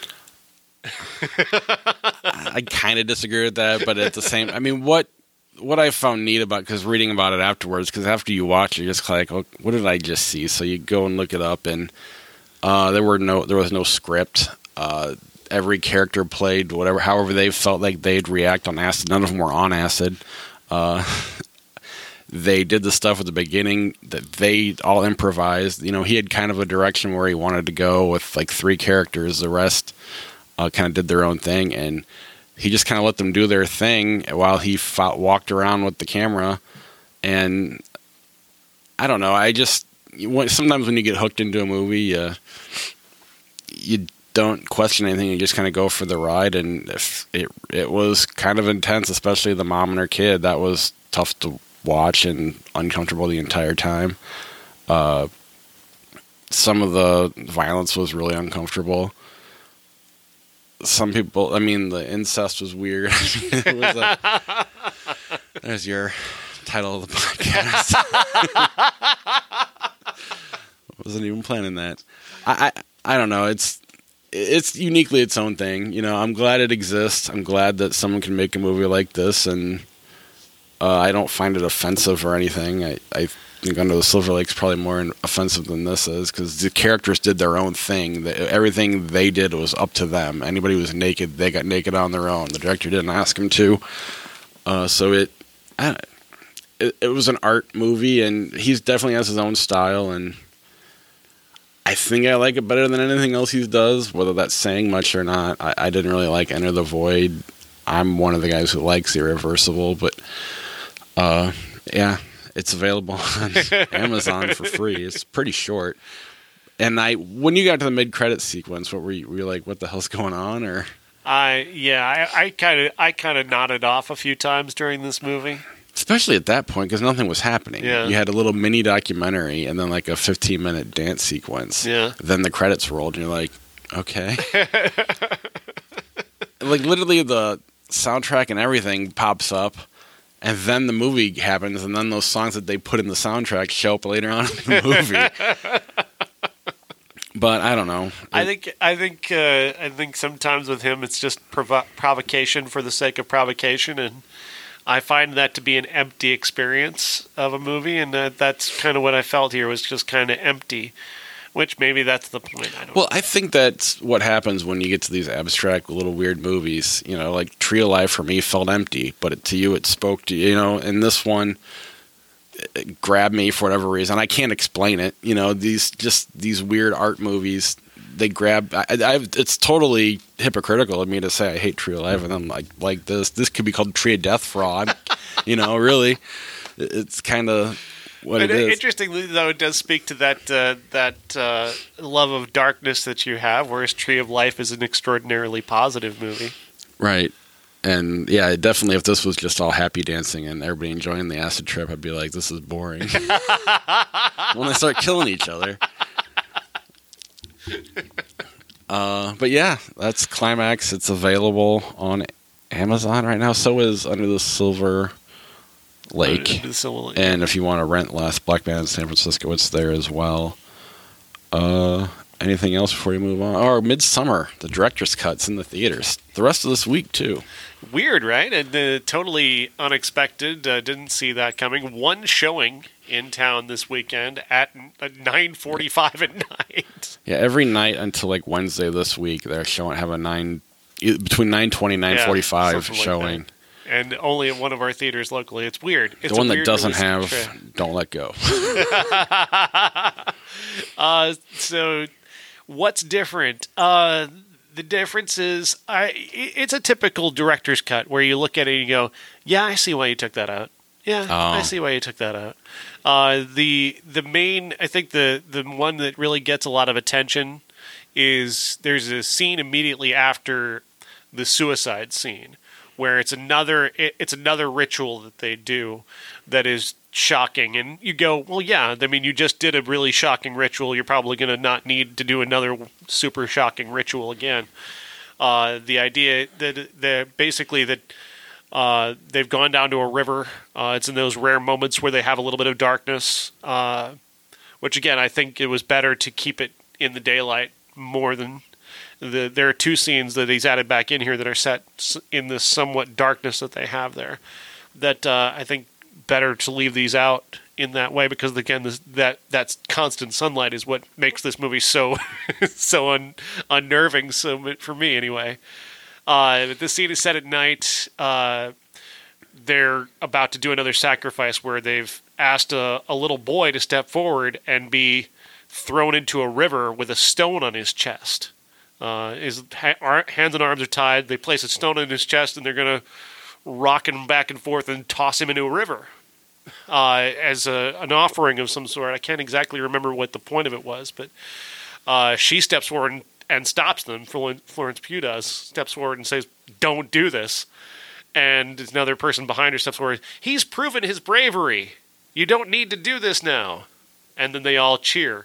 A: I kind of disagree with that, but at the same, I mean, what what I found neat about, because reading about it afterwards, because after you watch it, you're just like, oh, what did I just see? So you go and look it up, and uh, there were no, there was no script. Uh, every character played whatever, however they felt like they'd react on acid. None of them were on acid. Uh, they did the stuff at the beginning that they all improvised. You know, he had kind of a direction where he wanted to go with like three characters. The rest uh, kind of did their own thing, and he just kind of let them do their thing while he fought, walked around with the camera. And I don't know. I just sometimes when you get hooked into a movie, uh, you don't question anything. You just kind of go for the ride. And if it it was kind of intense, especially the mom and her kid. That was tough to watch and uncomfortable the entire time. Uh, some of the violence was really uncomfortable. Some people, I mean, the incest was weird. It was a, there's your title of the podcast. Wasn't even planning that. I, I I don't know. It's it's uniquely its own thing. You know, I'm glad it exists. I'm glad that someone can make a movie like this, and uh, I don't find it offensive or anything. I, I think Under the Silver Lake is probably more offensive than this is, because the characters did their own thing. The, everything they did was up to them. Anybody who was naked, they got naked on their own. The director didn't ask them to. Uh, so it, I, it it was an art movie, and he definitely has his own style, and I think I like it better than anything else he does, whether that's saying much or not. I, I didn't really like Enter the Void. I'm one of the guys who likes Irreversible, but uh, yeah. It's available on Amazon for free. It's pretty short. And I, when you got to the mid-credit sequence, what were you, were you like, what the hell's going on? Or
B: I yeah, I kind of I kind of nodded off a few times during this movie.
A: Especially at that point, because nothing was happening.
B: Yeah.
A: You had a little mini documentary and then like a fifteen minute dance sequence.
B: Yeah.
A: Then the credits rolled, and you're like, okay. Like literally, the soundtrack and everything pops up. And then the movie happens, and then those songs that they put in the soundtrack show up later on in the movie. But I don't know.
B: I think I think uh, I think sometimes with him, it's just provo- provocation for the sake of provocation, and I find that to be an empty experience of a movie, and uh, that's kind of what I felt here, was just kind of empty. Which maybe that's the point. I don't
A: well,
B: know.
A: I think that's what happens when you get to these abstract little weird movies. You know, like Tree of Life for me felt empty, but it, to you it spoke to you. You know, and this one it grabbed me for whatever reason. I can't explain it. You know, these just these weird art movies, they grab. I, I, it's totally hypocritical of me to say I hate Tree of Life, and I'm like, like this. This could be called Tree of Death for all I'm, you know, really. It's kind of. what
B: And
A: it is.
B: interestingly, though, it does speak to that uh, that uh, love of darkness that you have, whereas Tree of Life is an extraordinarily positive movie.
A: Right. And yeah, definitely if this was just all happy dancing and everybody enjoying the acid trip, I'd be like, this is boring. When they start killing each other. Uh, but yeah, that's Climax. It's available on Amazon right now. So is Under the Silver Lake.
B: Under the Silver Lake.
A: And if you want to rent Last Black Man in San Francisco, it's there as well. Uh, anything else before we move on? Or Midsummer, the director's cut's in the theaters. The rest of this week, too.
B: Weird, right? And uh, totally unexpected. Uh, didn't see that coming. One showing in town this weekend at nine forty-five at night.
A: Yeah, every night until like Wednesday this week, they're showing have a nine between nine twenty and nine forty-five
B: yeah,
A: showing.
B: Like and only at one of our theaters locally. It's weird. It's
A: the one
B: a
A: that
B: weird
A: doesn't
B: release
A: have
B: trip.
A: Don't Let Go.
B: uh, so what's different? Uh, the difference is I, it's a typical director's cut where you look at it and you go, yeah, I see why you took that out. Yeah,
A: Oh.
B: I see why you took that out. Uh, the the main, I think the, the one that really gets a lot of attention is there's a scene immediately after the suicide scene where it's another it, it's another ritual that they do that is shocking, and you go, well, yeah, I mean, you just did a really shocking ritual. You're probably going to not need to do another super shocking ritual again. Uh, the idea that that basically that. Uh, they've gone down to a river. Uh, it's in those rare moments where they have a little bit of darkness, uh, which again, I think it was better to keep it in the daylight more than the. There are two scenes that he's added back in here that are set in this somewhat darkness that they have there. That uh, I think better to leave these out in that way because again, this, that that constant sunlight is what makes this movie so so un, unnerving. So for me, anyway. Uh, this scene is set at night. Uh, they're about to do another sacrifice where they've asked a, a little boy to step forward and be thrown into a river with a stone on his chest. Uh, his ha- ar- hands and arms are tied. They place a stone on his chest and they're going to rock him back and forth and toss him into a river uh, as a, an offering of some sort. I can't exactly remember what the point of it was, but uh, she steps forward and And stops them. Florence Pugh does. Steps forward and says, "Don't do this." And another person behind her steps forward. "He's proven his bravery. You don't need to do this now." And then they all cheer.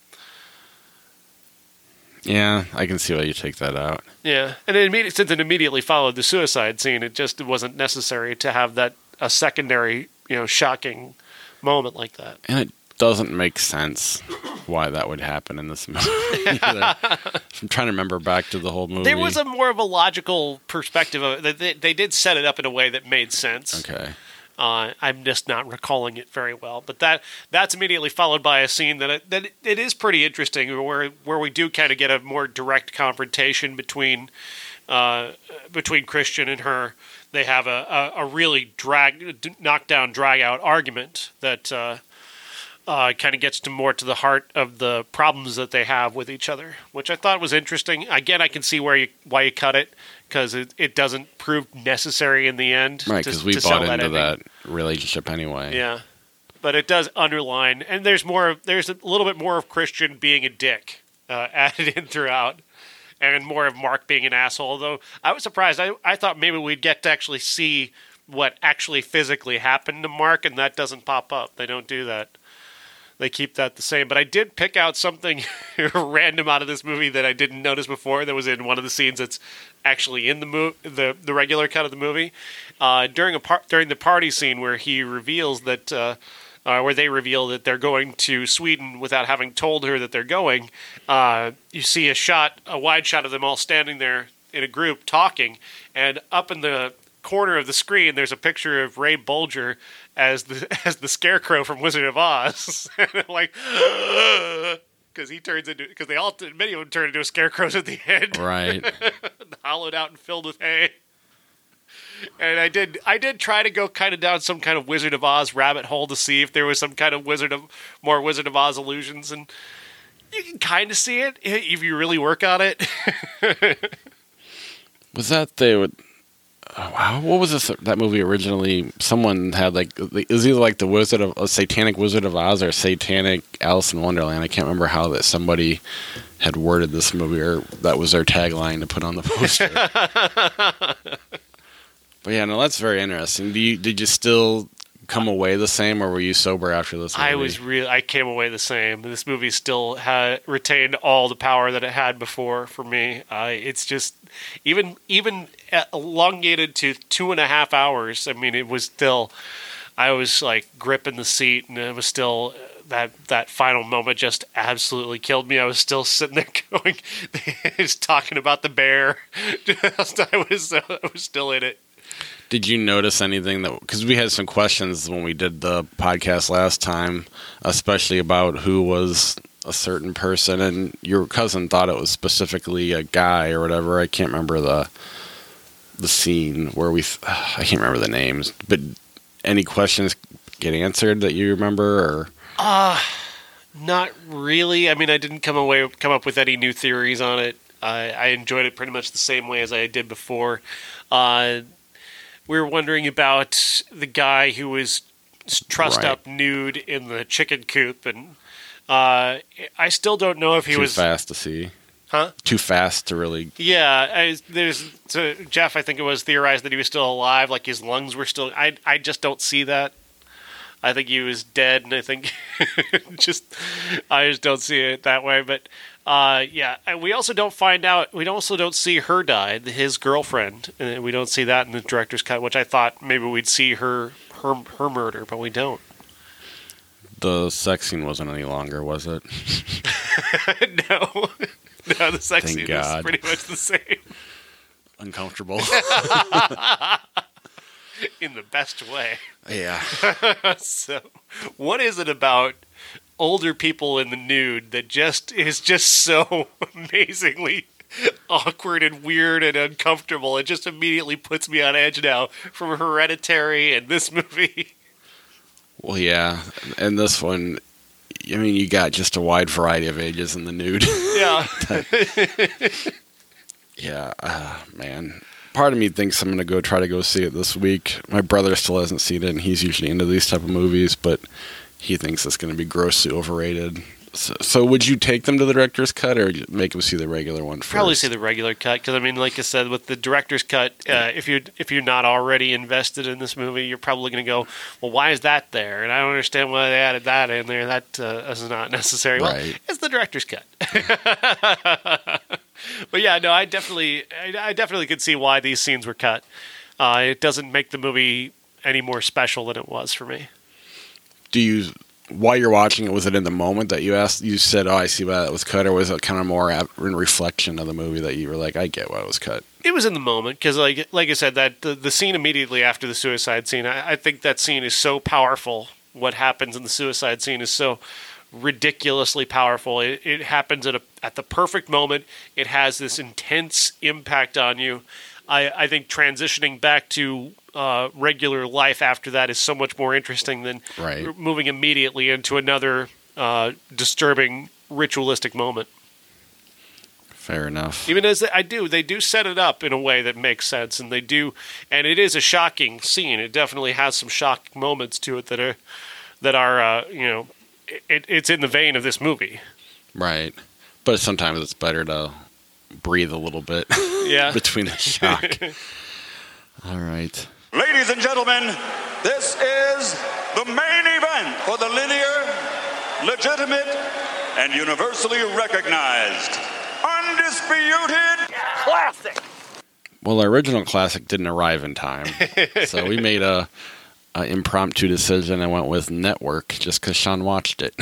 A: Yeah, I can see why you take that out.
B: Yeah, and it imme- since it immediately followed the suicide scene, it just wasn't necessary to have that a secondary, you know, shocking moment like that.
A: And it doesn't make sense why that would happen in this movie. I'm trying to remember back to the whole movie.
B: There was a more of a logical perspective of it. They, they did set it up in a way that made sense.
A: Okay.
B: Uh, I'm just not recalling it very well, but that that's immediately followed by a scene that it, that it, it is pretty interesting, where where we do kind of get a more direct confrontation between uh, between Christian and her. They have a, a, a really drag knockdown drag out argument that uh, uh, kind of gets to more to the heart of the problems that they have with each other, which I thought was interesting. Again, I can see where you why you cut it. Because it, it doesn't prove necessary in the end.
A: Right,
B: because
A: we bought into that, that relationship anyway.
B: Yeah, but it does underline, and there's more. There's a little bit more of Christian being a dick uh, added in throughout, and more of Mark being an asshole. Although I was surprised. I I thought maybe we'd get to actually see what actually physically happened to Mark, and that doesn't pop up. They don't do that. They keep that the same. But I did pick out something random out of this movie that I didn't notice before that was in one of the scenes that's actually in the mo- the the regular cut of the movie. Uh, during a par- during the party scene where he reveals that, uh, uh, where they reveal that they're going to Sweden without having told her that they're going, uh, you see a shot, a wide shot of them all standing there in a group talking, and up in the corner of the screen there's a picture of Ray Bolger as the as the Scarecrow from Wizard of Oz. And I'm like, because he turns into, because they all, many of them turn into scarecrows at the end,
A: Right.
B: hollowed out and filled with hay. And I did, I did try to go kind of down some kind of Wizard of Oz rabbit hole to see if there was some kind of Wizard of more Wizard of Oz illusions, and you can kind of see it if you really work on it.
A: Was that they would? oh, wow, what was this, that movie originally? Someone had like it was either like the Wizard of a Satanic Wizard of Oz or Satanic Alice in Wonderland. I can't remember how that somebody had worded this movie, or that was their tagline to put on the poster. But yeah, no, that's very interesting. Do you, did you still come away the same, or were you sober after this movie?
B: I was real. I came away the same. This movie still had retained all the power that it had before for me. Uh, it's just even even elongated to two and a half hours. I mean, it was still. I was like gripping the seat, and it was still that that final moment just absolutely killed me. I was still sitting there going, just talking about the bear. I was I was still in it.
A: Did you notice anything that, because we had some questions when we did the podcast last time, especially about who was a certain person, and your cousin thought it was specifically a guy or whatever. I can't remember the the scene where we, I can't remember the names, but any questions get answered that you remember? Or
B: uh not really. I mean, I didn't come away come up with any new theories on it. I, I enjoyed it pretty much the same way as I did before. Uh, we were wondering about the guy who was trussed
A: Right.
B: up nude in the chicken coop, and uh, I still don't know if he
A: too
B: was
A: fast to see?
B: Huh?
A: Too fast to really.
B: Yeah, I, there's so Jeff. I think it was theorized that he was still alive, like his lungs were still. I I just don't see that. I think he was dead, and I think just I just don't see it that way. But uh, yeah, and we also don't find out. We also don't see her die, his girlfriend, and we don't see that in the director's cut, which I thought maybe we'd see her her her murder, but we don't.
A: The sex scene wasn't any longer, was it?
B: No, no, the sex
A: Thank
B: scene
A: God.
B: is pretty much the same.
A: Uncomfortable.
B: In the best way.
A: Yeah.
B: So, what is it about older people in the nude that just is just so amazingly awkward and weird and uncomfortable? It just immediately puts me on edge now from Hereditary and this movie.
A: Well, yeah. And this one, I mean, you got just a wide variety of ages in the nude.
B: Yeah.
A: Yeah, uh, man. Part of me thinks I'm going to go try to go see it this week. My brother still hasn't seen it, and he's usually into these type of movies, but he thinks it's going to be grossly overrated. So, so would you take them to the director's cut, or make them see the regular one first?
B: Probably see the regular cut, because I mean, like I said, with the director's cut, uh, if you if you're not already invested in this movie, you're probably going to go, well, why is that there? And I don't understand why they added that in there. That uh, is not necessary. Well,
A: Right.
B: it's the director's cut. But yeah, no, I definitely, I, I definitely could see why these scenes were cut. Uh, it doesn't make the movie any more special than it was for me.
A: Do you, while you're watching it, was it in the moment that you asked, you said, oh, I see why that was cut, or was it kind of more in reflection of the movie that you were like, I get why it was cut?
B: It was in the moment because, like, like I said, that the, the scene immediately after the suicide scene, I, I think that scene is so powerful. What happens in the suicide scene is so ridiculously powerful. It, it happens at a at the perfect moment. It has this intense impact on you. I, I think transitioning back to uh, regular life after that is so much more interesting than
A: Right.
B: moving immediately into another uh, disturbing ritualistic moment.
A: Fair enough.
B: Even as they, I do, they do set it up in a way that makes sense, and they do, and it is a shocking scene. It definitely has some shocking moments to it that are that are uh, you know, it, it's in the vein of this movie.
A: Right. But sometimes it's better to breathe a little bit
B: Yeah.
A: between the shock. All right.
C: Ladies and gentlemen, this is the main event for the linear, legitimate, and universally recognized, undisputed classic.
A: Well, our original classic didn't arrive in time, so we made a, a impromptu decision and went with Network just because Sean watched it.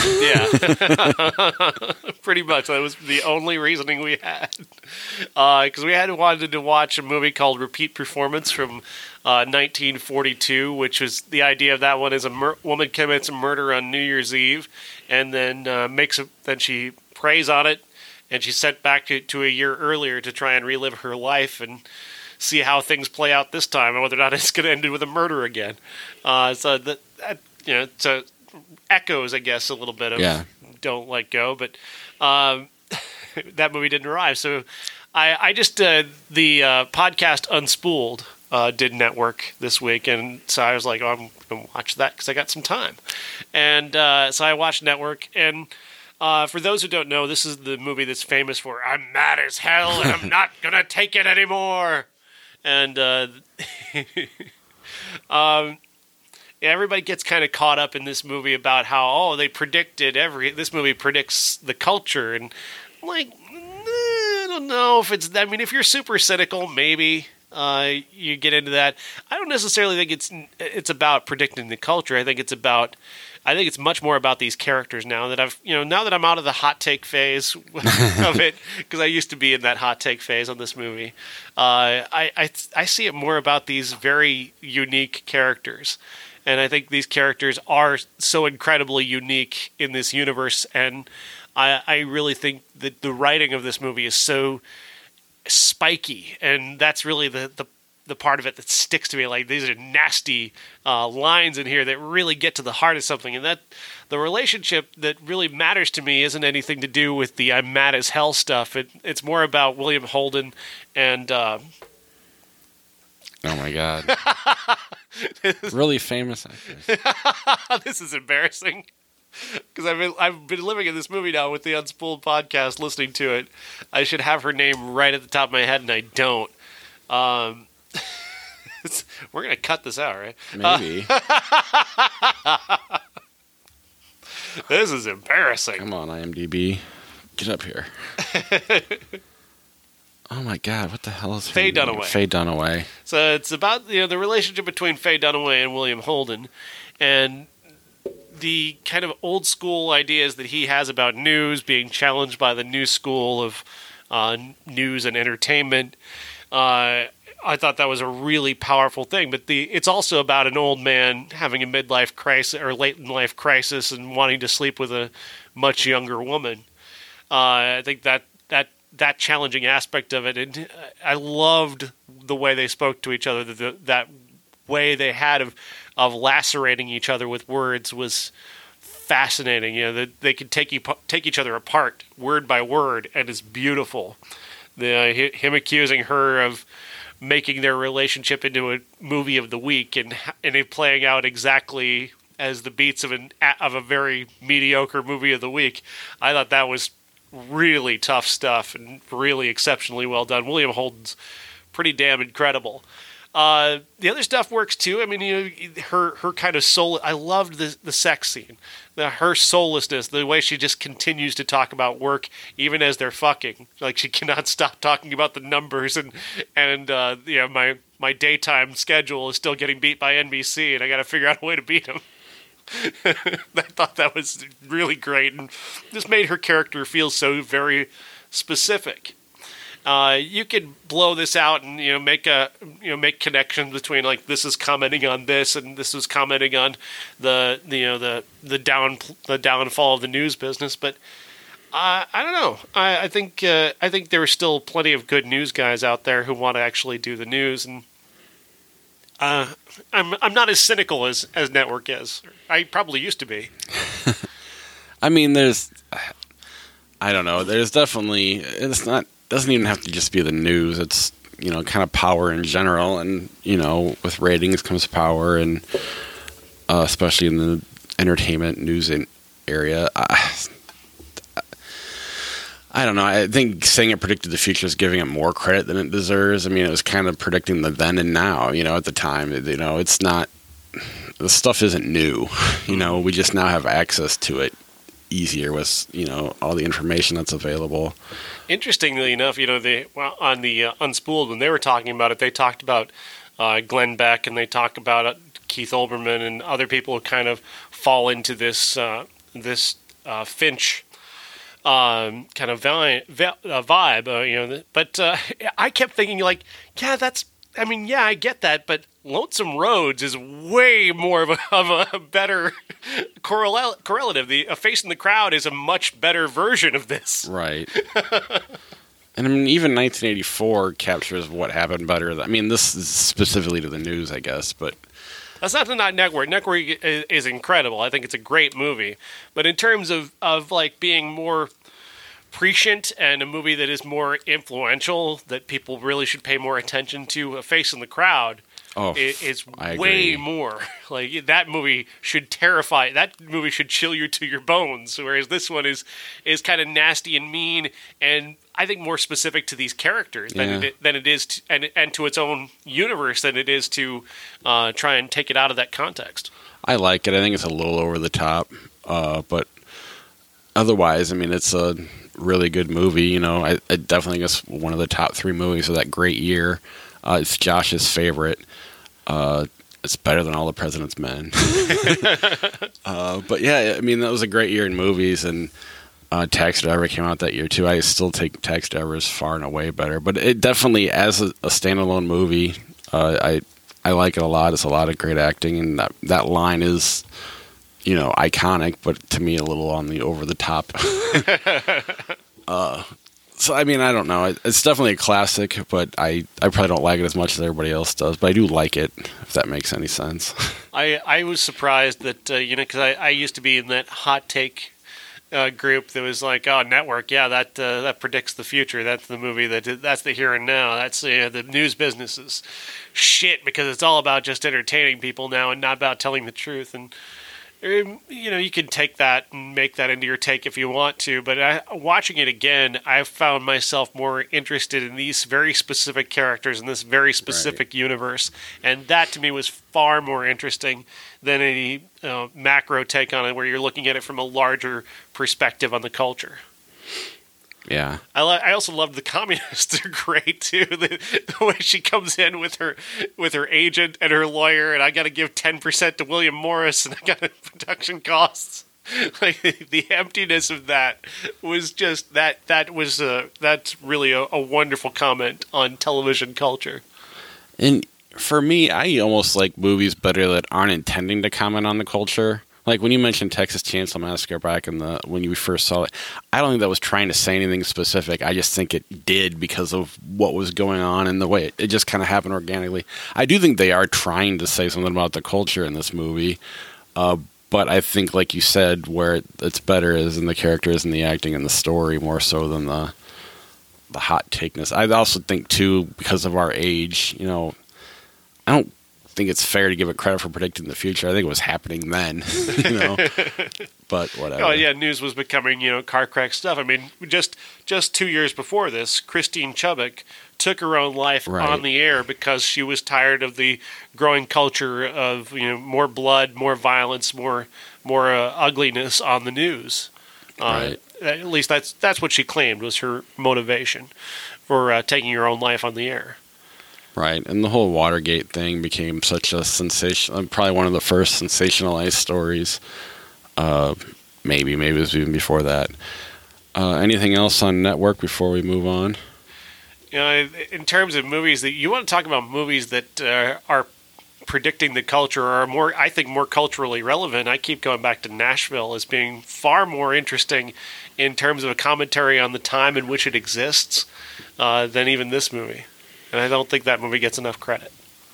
B: Yeah, pretty much. That was the only reasoning we had, because uh, we had wanted to watch a movie called Repeat Performance from uh, nineteen forty-two, which was the idea of that one is a mur- woman commits a murder on New Year's Eve, and then uh, makes a, then she preys on it, and she's sent back to, to a year earlier to try and relive her life and see how things play out this time, and whether or not it's going to end with a murder again. Uh, so that, that you know, so echoes, I guess, a little bit of
A: Yeah.
B: Don't Let Go, but um, that movie didn't arrive. So I, I just uh, the uh, podcast Unspooled, uh, did network this week, and so I was like, oh, I'm going to watch that because I got some time. And uh, so I watched Network, and uh, for those who don't know, this is the movie that's famous for I'm mad as hell and I'm not going to take it anymore. And uh, um, everybody gets kind of caught up in this movie about how, oh, they predicted every, this movie predicts the culture. And I'm like, I don't know if it's, I mean, if you're super cynical, maybe uh, you get into that. I don't necessarily think it's, it's about predicting the culture. I think it's about, I think it's much more about these characters now that I've, you know, now that I'm out of the hot take phase of it, because I used to be in that hot take phase on this movie. Uh, I, I, I see it more about these very unique characters. And I think these characters are so incredibly unique in this universe. And I, I really think that the writing of this movie is so spiky. And that's really the, the, the part of it that sticks to me. Like, these are nasty uh, lines in here that really get to the heart of something. And that the relationship that really matters to me isn't anything to do with the I'm mad as hell stuff. It, it's more about William Holden and... Uh,
A: oh, my God. Really famous actors.
B: This is embarrassing. Because I've been, I've been living in this movie now with the Unspooled podcast, listening to it. I should have her name right at the top of my head, and I don't. Um, we're going to cut this out, right?
A: Maybe.
B: Uh, this is embarrassing.
A: Come on, IMDb. Get up here. Oh my God! What the hell is her
B: Faye
A: name?
B: Dunaway?
A: Faye Dunaway.
B: So it's about, you know, the relationship between Faye Dunaway and William Holden, and the kind of old school ideas that he has about news being challenged by the new school of uh, news and entertainment. Uh, I thought that was a really powerful thing. But the it's also about an old man having a midlife crisis or late in life crisis and wanting to sleep with a much younger woman. Uh, I think that that. that challenging aspect of it, and I loved the way they spoke to each other. The, that way they had of of lacerating each other with words was fascinating. You know, that they could take take each other apart word by word, and it's beautiful. The him accusing her of making their relationship into a movie of the week, and and it playing out exactly as the beats of an of a very mediocre movie of the week. I thought that was really tough stuff and really exceptionally well done. William Holden's pretty damn incredible. Uh, the other stuff works too. I mean, you know, her her kind of soul. I loved the the sex scene, the, her soullessness, the way she just continues to talk about work even as they're fucking. Like, she cannot stop talking about the numbers, and and uh, you know, my my daytime schedule is still getting beat by N B C, and I got to figure out a way to beat them. I thought that was really great, and this made her character feel so very specific. Uh, you could blow this out and, you know, make a you know make connections between, like, this is commenting on this and this is commenting on the, the you know the the down the downfall of the news business. But uh, I don't know. I, I think uh, I think there are still plenty of good news guys out there who want to actually do the news, and Uh, I'm I'm not as cynical as, as Network is. I probably used to be.
A: I mean, there's, I don't know. There's definitely, it's not, doesn't even have to just be the news. It's, you know, kind of power in general. And, you know, with ratings comes power, and uh, especially in the entertainment news in area. I, I don't know. I think saying it predicted the future is giving it more credit than it deserves. I mean, it was kind of predicting the then and now, you know, at the time. You know, it's not, the stuff isn't new. You know, we just now have access to it easier with, you know, all the information that's available.
B: Interestingly enough, you know, they, well, on the uh, Unspooled, when they were talking about it, they talked about uh, Glenn Beck, and they talk about uh, Keith Olbermann and other people who kind of fall into this, uh, this uh, Finch Um, kind of vi- vi- uh, vibe, uh, you know. But uh, I kept thinking, like, yeah, that's. I mean, yeah, I get that, but Lonesome Roads is way more of a, of a better correl- correlative. The A Face in the Crowd is a much better version of this,
A: right? And I mean, even nineteen eighty-four captures what happened better. I mean, this is specifically to the news, I guess, but.
B: That's not the not Network. Network is, is incredible. I think it's a great movie. But in terms of, of like being more prescient and a movie that is more influential, that people really should pay more attention to, A Face in the Crowd,
A: Oh,
B: it, it's
A: I
B: way
A: agree.
B: more. Like, that movie should terrify, that movie should chill you to your bones, whereas this one is is kind of nasty and mean, and I think more specific to these characters than,
A: Yeah.
B: it, than it is, to, and, and to its own universe than it is to uh, try and take it out of that context.
A: I like it. I think it's a little over the top, uh, but otherwise, I mean, it's a really good movie. You know, I, I definitely think it's one of the top three movies of that great year. Uh, it's Josh's favorite. Uh, it's better than All the President's Men. uh, but yeah, I mean, that was a great year in movies, and uh, Taxi Driver came out that year too. I still take Taxi Driver as far and away better, but it definitely, as a, a standalone movie, uh, I I like it a lot. It's a lot of great acting, and that that line is, you know, iconic, but to me a little on the over the top. uh, so I mean, I don't know. It, it's definitely a classic, but I, I probably don't like it as much as everybody else does. But I do like it, if that makes any sense.
B: I, I was surprised that, uh, you know, because I, I used to be in that hot take uh, group that was like, oh, network, yeah, that uh, that predicts the future. That's the movie, that that's the here and now. That's uh, the news business is shit because it's all about just entertaining people now and not about telling the truth. And, um, you know, you can take that and make that into your take if you want to. But I, watching it again, I found myself more interested in these very specific characters in this very specific universe. And that to me was far more interesting than any uh, macro take on it where you're looking at it from a larger perspective on the culture.
A: Yeah.
B: I lo- I also loved the communists. They're great too. The, the way she comes in with her with her agent and her lawyer, and I got to give ten percent to William Morris, and I got production costs. Like the emptiness of that was just that. That was uh, that's really a, a wonderful comment on television culture.
A: And for me, I almost like movies better that aren't intending to comment on the culture. Like when you mentioned Texas Chainsaw Massacre back in the when you first saw it, I don't think that was trying to say anything specific. I just think it did because of what was going on and the way it, it just kind of happened organically. I do think they are trying to say something about the culture in this movie, uh, but I think, like you said, where it, it's better is in the characters and the acting and the story more so than the the hot takeness. I also think too, because of our age, you know, I don't think it's fair to give it credit for predicting the future. I think it was happening then, you know. But whatever.
B: Oh yeah, news was becoming, you know, car crack stuff. I mean, just just two years before this, Christine Chubbuck took her own life
A: Right.
B: on the air because she was tired of the growing culture of, you know, more blood, more violence, more more uh, ugliness on the news. Uh,
A: Right.
B: At least that's that's what she claimed was her motivation for uh, taking her own life on the air.
A: Right, and the whole Watergate thing became such a sensation. Probably one of the first sensationalized stories. Uh, maybe, maybe it was even before that. Uh, anything else on network before we move on?
B: You know, in terms of movies that you want to talk about, movies that uh, are predicting the culture or are more, I think, more culturally relevant. I keep going back to Nashville as being far more interesting in terms of a commentary on the time in which it exists uh, than even this movie. And I don't think that movie gets enough credit.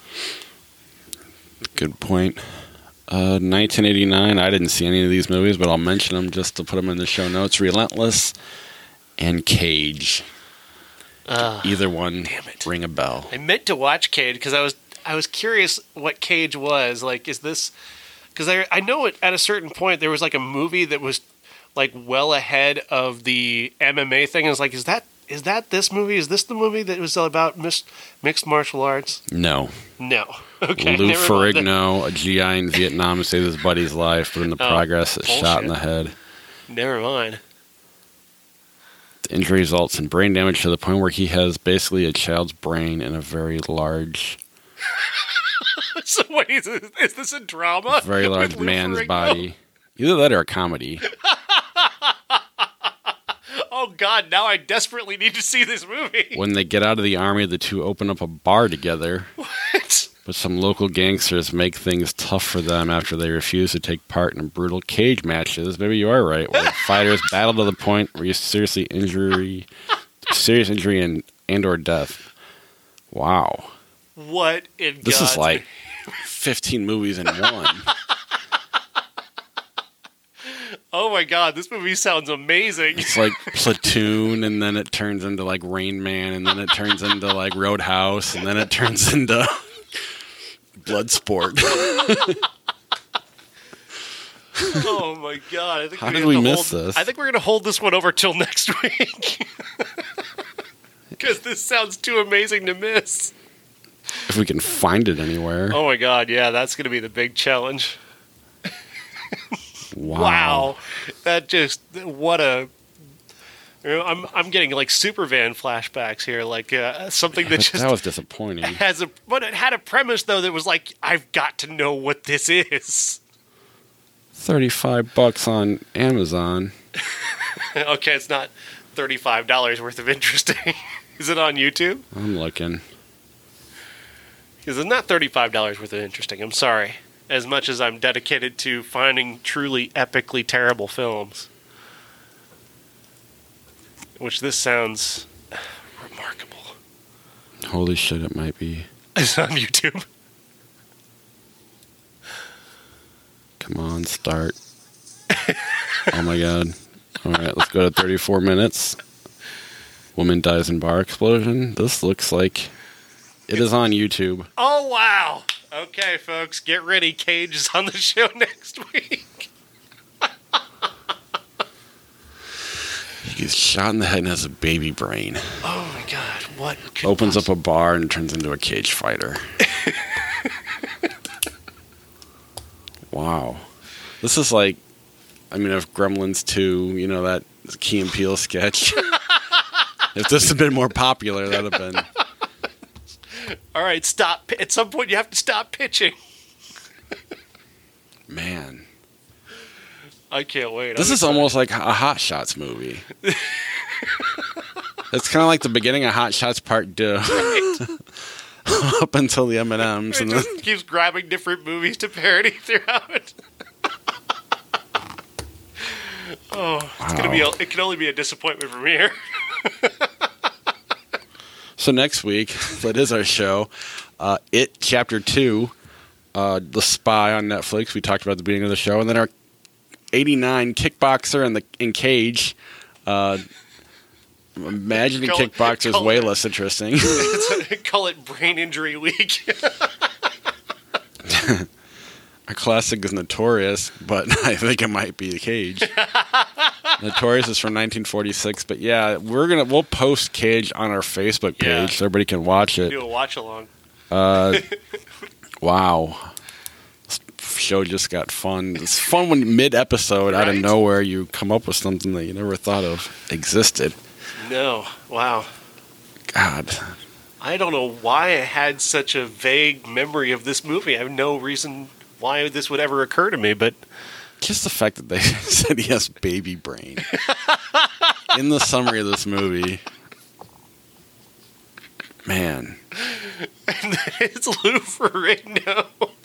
A: Good point. Uh, nineteen eighty-nine, I didn't see any of these movies, but I'll mention them just to put them in the show notes. Relentless and Cage.
B: Uh,
A: Either one
B: damn it.
A: ring a bell.
B: I meant to watch Cage because I was I was curious what Cage was. Like, is this... Because I, I know it, at a certain point there was like a movie that was like well ahead of the M M A thing. I was like, is that is that this movie? Is this the movie that was about mis- mixed martial arts?
A: No.
B: No. Okay.
A: Lou
B: never mind.
A: Ferrigno, a G I in Vietnam, saved his buddy's life, but in the
B: Oh,
A: progress, is shot in the
B: bullshit.
A: head.
B: Never mind.
A: The injury results in brain damage to the point where he has basically a child's brain in a very large,
B: So wait, is this, is this a drama?
A: very large
B: With Lou
A: man's
B: Ferrigno?
A: body. Either that or a comedy.
B: Oh God! Now I desperately need to see this movie.
A: When they get out of the army, the two open up a bar together.
B: What?
A: But some local gangsters make things tough for them after they refuse to take part in brutal cage matches. Maybe you are right. Where the fighters battle to the point where you seriously injury, serious injury and and or death. Wow,
B: What in
A: this
B: God's
A: is like fifteen movies in one.
B: Oh my god, this movie sounds amazing.
A: It's like Platoon, and then it turns into like Rain Man, and then it turns into like Roadhouse, and then it turns into Bloodsport.
B: Oh my god! I think
A: How
B: we're
A: did
B: gonna
A: we
B: have to
A: miss
B: hold,
A: this?
B: I think we're gonna hold this one over till next week because this sounds too amazing to miss.
A: If we can find it anywhere.
B: Oh my god! Yeah, that's gonna be the big challenge.
A: Wow.
B: Wow, that just what a. You know, I'm I'm getting like Supervan flashbacks here, like uh, something that just
A: That was disappointing.
B: has a but it had a premise though that was like I've got to know what this is.
A: thirty-five bucks on Amazon.
B: Okay, it's not thirty-five dollars worth of interesting. Is it on YouTube?
A: I'm looking.
B: Because it's not thirty-five dollars worth of interesting. I'm sorry. As much as I'm dedicated to finding truly epically terrible films. Which this sounds remarkable.
A: Holy shit, it might be.
B: It's on YouTube.
A: Come on, start. Oh my god. All right, let's go to thirty-four minutes. Woman dies in bar explosion. This looks like it is on YouTube.
B: Oh, wow. Okay, folks, get ready. Cage is on the show next week.
A: He gets shot in the head and has a baby brain.
B: Oh, my God. What? could
A: Opens
B: poss-
A: up a bar and turns into a cage fighter. Wow. This is like, I mean, if Gremlins two, you know, that Key and Peele sketch. If this had been more popular, that would have been.
B: All right, stop. At some point, you have to stop pitching.
A: Man.
B: I can't wait.
A: This
B: I'm
A: is
B: excited.
A: almost like a Hot Shots movie. It's kind of like the beginning of Hot Shots Part two.
B: Right.
A: Up until the M and M's.
B: It
A: And then,
B: just keeps grabbing different movies to parody throughout. Oh, it's gonna
A: Wow.
B: be. A, it can only be a disappointment from here.
A: so next week, that is our show. Uh, It Chapter two, uh, The Spy on Netflix. We talked about at the beginning of the show. And then our eighty-nine Kickboxer and the in Cage. Uh, imagining
B: Call it-
A: Kickboxer is
B: call
A: way
B: it-
A: less interesting.
B: Call it Brain Injury Week.
A: Our classic is Notorious, but I think it might be The Cage. Notorious is from nineteen forty-six, but yeah, we're gonna we'll post Cage on our Facebook page
B: Yeah.
A: so everybody can watch it.
B: Do a watch along.
A: Uh, wow, this show just got fun. It's fun when mid episode out of
B: Right?
A: nowhere you come up with something that you never thought of existed.
B: No, wow.
A: God,
B: I don't know why I had such a vague memory of this movie. I have no reason why this would ever occur to me, but
A: just the fact that they said he has baby brain in the summary of this movie. Man.
B: it's Lou Ferrigno.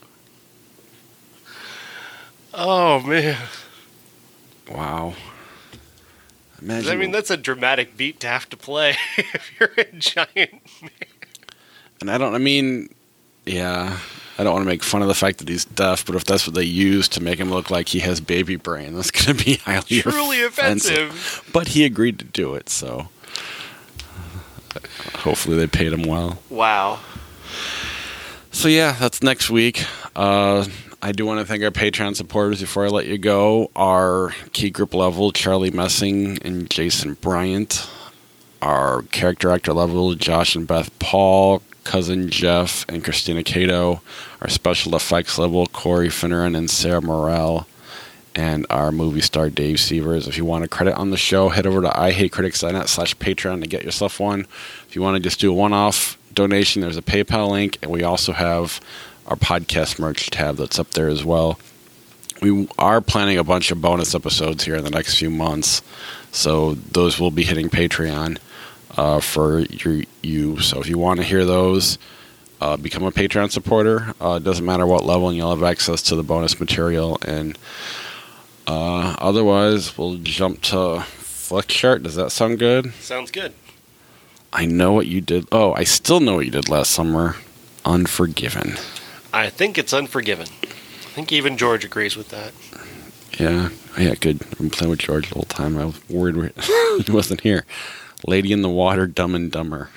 B: Oh, man.
A: Wow. Imagine,
B: I mean, that's a dramatic beat to have to play if you're a giant man.
A: and I don't, I mean, yeah, I don't want to make fun of the fact that he's deaf, but if that's what they use to make him look like he has baby brain, that's going to be highly
B: Truly
A: offensive.
B: offensive.
A: But he agreed to do it, so hopefully they paid him well.
B: Wow.
A: So yeah, that's next week. Uh, I do want to thank our Patreon supporters before I let you go. Our key group level, Charlie Messing and Jason Bryant. Our character actor level, Josh and Beth Paul, Cousin Jeff and Christina Cato. Our special effects level, Corey Finneran and Sarah Morrell. And our movie star, Dave Sievers. If you want a credit on the show, head over to ihatecritics.net slash Patreon to get yourself one. If you want to just do a one-off donation, there's a PayPal link, and we also have our podcast merch tab that's up there as well. We are planning a bunch of bonus episodes here in the next few months, so those will be hitting Patreon uh, for your, you. So if you want to hear those, uh, become a Patreon supporter. Uh, it doesn't matter what level, and you'll have access to the bonus material. And uh, otherwise, we'll jump to Flick Chart. Does that sound good?
B: Sounds good.
A: I know what you did. Oh, I still know what you did last summer. Unforgiven.
B: I think it's Unforgiven. I think even George agrees with that.
A: Yeah, yeah, good. I've been playing with George the whole time. I was worried he wasn't here. Lady in the Water, Dumb and Dumber.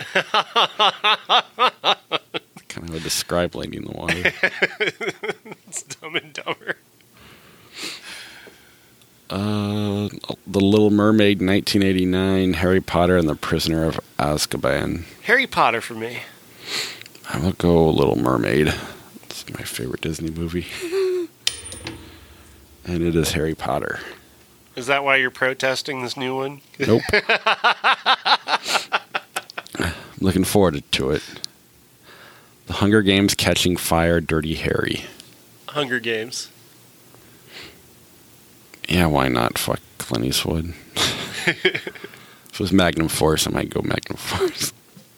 A: Kind of would describe Lady in the Water.
B: It's Dumb and Dumber.
A: Uh, The Little Mermaid, nineteen eighty-nine. Harry Potter and the Prisoner of Azkaban.
B: Harry Potter for me.
A: I will go Little Mermaid. It's my favorite Disney movie. And it is Harry Potter.
B: Is that why you're protesting this new one?
A: Nope. I'm looking forward to it. The Hunger Games, Catching Fire, Dirty Harry.
B: Hunger Games.
A: Yeah, why not? Fuck Clint Eastwood. If it was Magnum Force, I might go Magnum Force.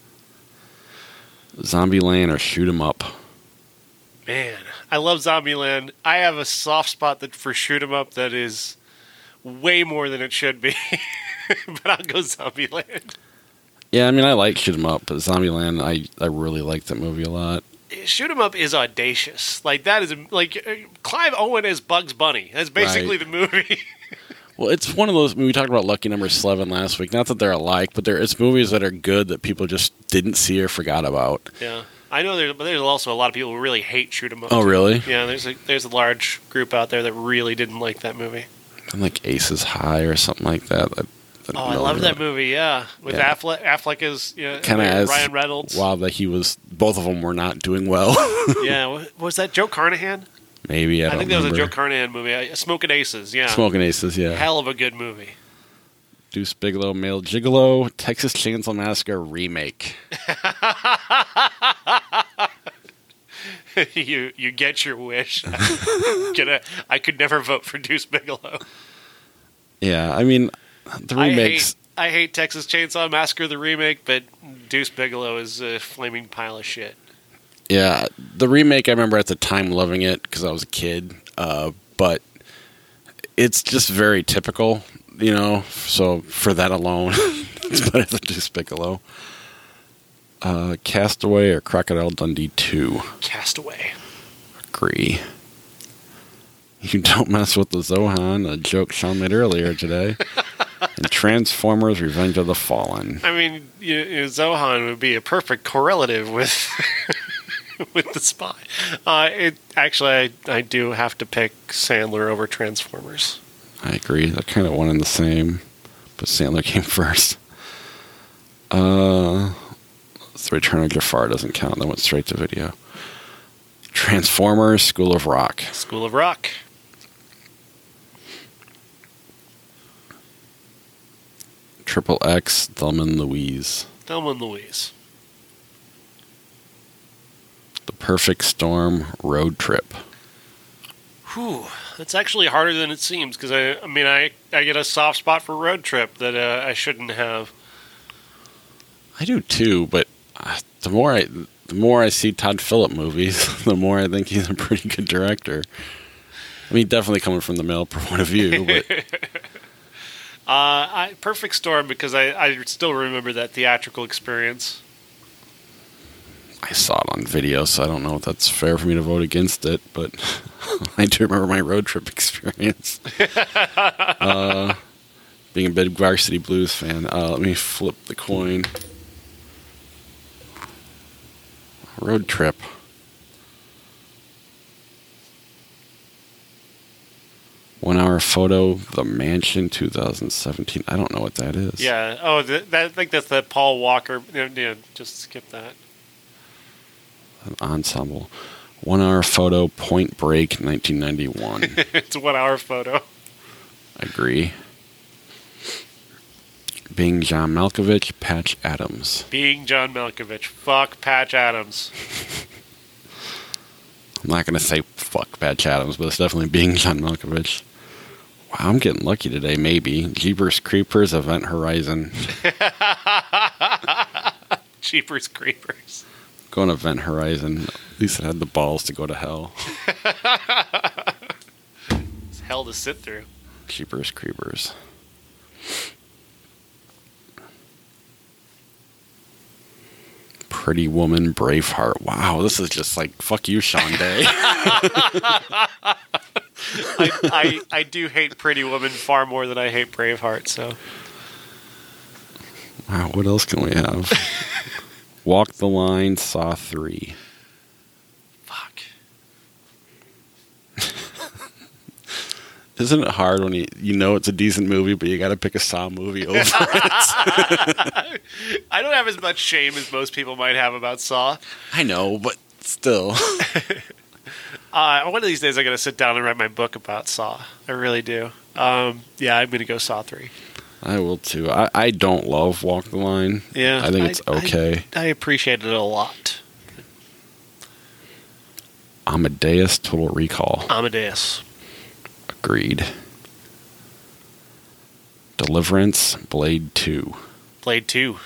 A: Zombieland or Shoot 'em Up.
B: Man, I love Zombieland. I have a soft spot that for Shoot 'em Up that is way more than it should be. But I'll go Zombieland.
A: Yeah, I mean, I like Shoot 'em Up, but Zombieland, I, I really like that movie a lot.
B: Shoot 'em Up is audacious. Like, that is, like, uh, Clive Owen as Bugs Bunny. That's basically
A: Right.
B: the movie.
A: Well, it's one of those, I mean, we talked about Lucky Number eleven last week. Not that they're alike, but there it's movies that are good that people just didn't see or forgot about.
B: Yeah. I know there's, but there's also a lot of people who really hate Shoot 'em Up.
A: Oh,
B: too.
A: really?
B: Yeah, there's a, there's a large group out there that really didn't like that movie.
A: And like Aces High or something like that. I,
B: Oh, I love that movie, yeah. With
A: Yeah.
B: Affleck, Affleck as, you know,
A: Kind of as
B: Ryan Reynolds.
A: Wow, that he was. Both of them were not doing well.
B: Yeah, wa- was that Joe Carnahan?
A: Maybe I,
B: I,
A: don't
B: think that was a
A: remember.
B: Joe Carnahan movie. Uh, Smoking Aces, yeah.
A: Smoking Aces, yeah.
B: Hell of a good movie.
A: Deuce Bigelow, Male Gigolo, Texas Chainsaw Massacre remake.
B: you you get your wish. get a, I could never vote for Deuce Bigelow.
A: Yeah, I mean, the
B: I
A: remakes.
B: hate, I hate Texas Chainsaw Massacre the remake, but Deuce Bigelow is a flaming pile of shit.
A: Yeah, the remake. I remember at the time loving it because I was a kid, uh, but it's just very typical, you know. So for that alone, it's better than Deuce Bigelow. Uh, Castaway or Crocodile Dundee two.
B: Castaway.
A: Agree. You don't mess with the Zohan, a joke Sean made earlier today. And Transformers: Revenge of the Fallen.
B: I mean, you, you know, Zohan would be a perfect correlative with with the spy. Uh, it actually, I, I do have to pick Sandler over Transformers.
A: I agree. They're kind of one and the same, but Sandler came first. Uh, the Return of Jafar doesn't count. That went straight to video. Transformers: School of Rock.
B: School of Rock.
A: Triple X, Thelma and Louise.
B: Thelma and Louise.
A: The Perfect Storm, Road Trip.
B: Whew, that's actually harder than it seems because I, I mean, I, I get a soft spot for Road Trip that uh, I shouldn't have.
A: I do too, but uh, the more I the more I see Todd Phillip movies, the more I think he's a pretty good director. I mean, definitely coming from the male point of view, but
B: Uh, I, Perfect Storm because I, I still remember that theatrical experience.
A: I saw it on video, so I don't know if that's fair for me to vote against it, but I do remember my road trip experience. uh, being a big Varsity Blues fan. Uh, let me flip the coin. Road Trip. One Hour Photo, The Mansion, twenty seventeen. I don't know what that is.
B: Yeah. Oh, th- that, I think that's the Paul Walker. Yeah, yeah, just skip that.
A: An ensemble. One Hour Photo, Point Break, nineteen ninety-one.
B: It's a one-hour photo.
A: Agree. Being John Malkovich, Patch Adams.
B: Being John Malkovich. Fuck Patch Adams.
A: I'm not going to say fuck Patch Adams, but it's definitely Being John Malkovich. Wow, I'm getting lucky today, maybe. Jeepers Creepers, Event Horizon.
B: Jeepers Creepers.
A: Going Event Horizon. At least it had the balls to go to hell.
B: It's hell to sit through.
A: Jeepers Creepers. Pretty Woman, Braveheart. Wow, this is just like, fuck you, Sean Day.
B: I, I I do hate Pretty Woman far more than I hate Braveheart. So
A: Wow, what else can we have? Walk the Line, Saw three.
B: fuck.
A: Isn't it hard when you you know it's a decent movie, but you got to pick a Saw movie over it?
B: I don't have as much shame as most people might have about Saw.
A: I know, but still.
B: Uh, one of these days, I'm going to sit down and write my book about Saw. I really do. Um, yeah, I'm going to go Saw three.
A: I will too. I, I don't love Walk the Line.
B: Yeah,
A: I think it's
B: I-
A: okay.
B: I, I appreciate it a lot.
A: Amadeus, Total Recall.
B: Amadeus.
A: Agreed. Deliverance, Blade two.
B: Blade two.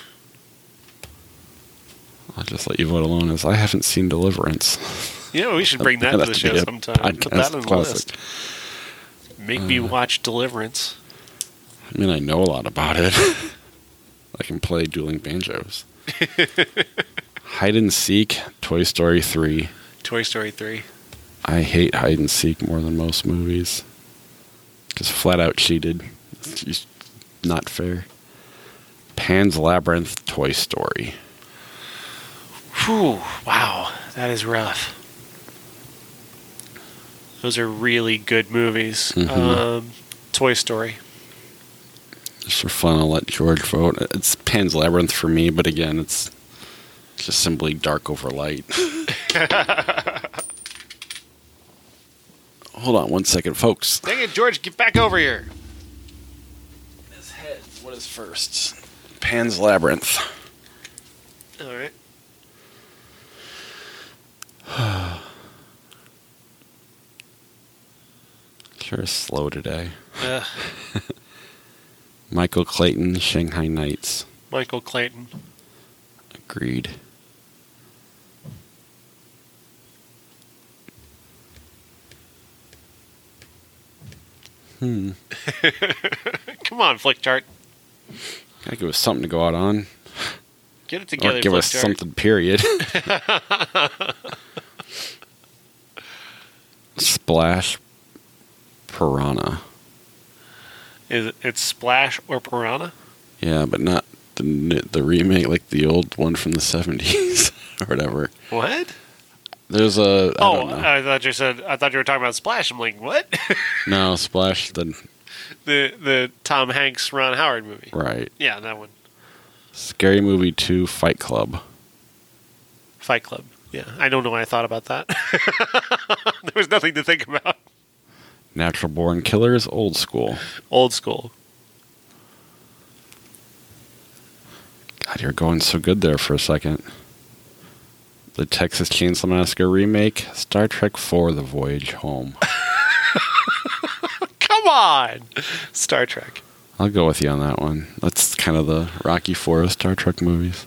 A: I'll just let you vote alone as I haven't seen Deliverance.
B: You know, we should bring that to the show sometime. Put that on the list. Make me watch Deliverance.
A: I mean, I know a lot about it. I can play dueling banjos. Hide and Seek, Toy Story three.
B: Toy Story three.
A: I hate Hide and Seek more than most movies. Just flat out cheated. It's just not fair. Pan's Labyrinth, Toy Story.
B: Whew, wow, that is rough. Those are really good movies.
A: Mhm.
B: Um, Toy Story.
A: Just for fun, I'll let George vote. It's Pan's Labyrinth for me, but again, it's just simply dark over light. Hold on one second, folks.
B: Dang it, George, get back over here.
A: His head. What is first? Pan's Labyrinth.
B: All right.
A: Sure is slow today.
B: Uh,
A: Michael Clayton, Shanghai Nights.
B: Michael Clayton.
A: Agreed. Hmm.
B: Come on, Flick Chart.
A: Gotta give us something to go out on.
B: Get it together,
A: Or give
B: Flick
A: us
B: Chart.
A: something, period. Splash Piranha.
B: Is it, it's Splash or Piranha?
A: Yeah, but not the the remake, like the old one from the seventies or whatever.
B: What?
A: There's a. I
B: oh,
A: don't know.
B: I thought you said. I thought you were talking about Splash. I'm like, what?
A: No, Splash, the.
B: the the Tom Hanks Ron Howard movie.
A: Right.
B: Yeah, that one.
A: Scary Movie two, Fight Club.
B: Fight Club. Yeah, I don't know why I thought about that. There was nothing to think about.
A: Natural Born Killers, Old School.
B: Old school.
A: God, you're going so good there for a second. The Texas Chainsaw Massacre remake, Star Trek four, The Voyage Home.
B: Come on! Star Trek.
A: I'll go with you on that one. That's kind of the Rocky Four of Star Trek movies.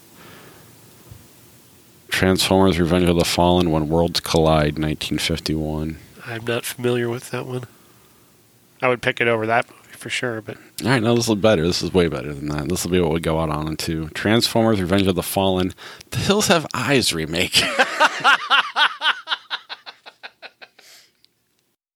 A: Transformers Revenge of the Fallen, When Worlds Collide, nineteen fifty-one.
B: I'm not familiar with that one. I would pick it over that movie for sure, but
A: All right, now this is better. This is way better than that. This will be what we go out on into. Transformers Revenge of the Fallen, The Hills Have Eyes remake.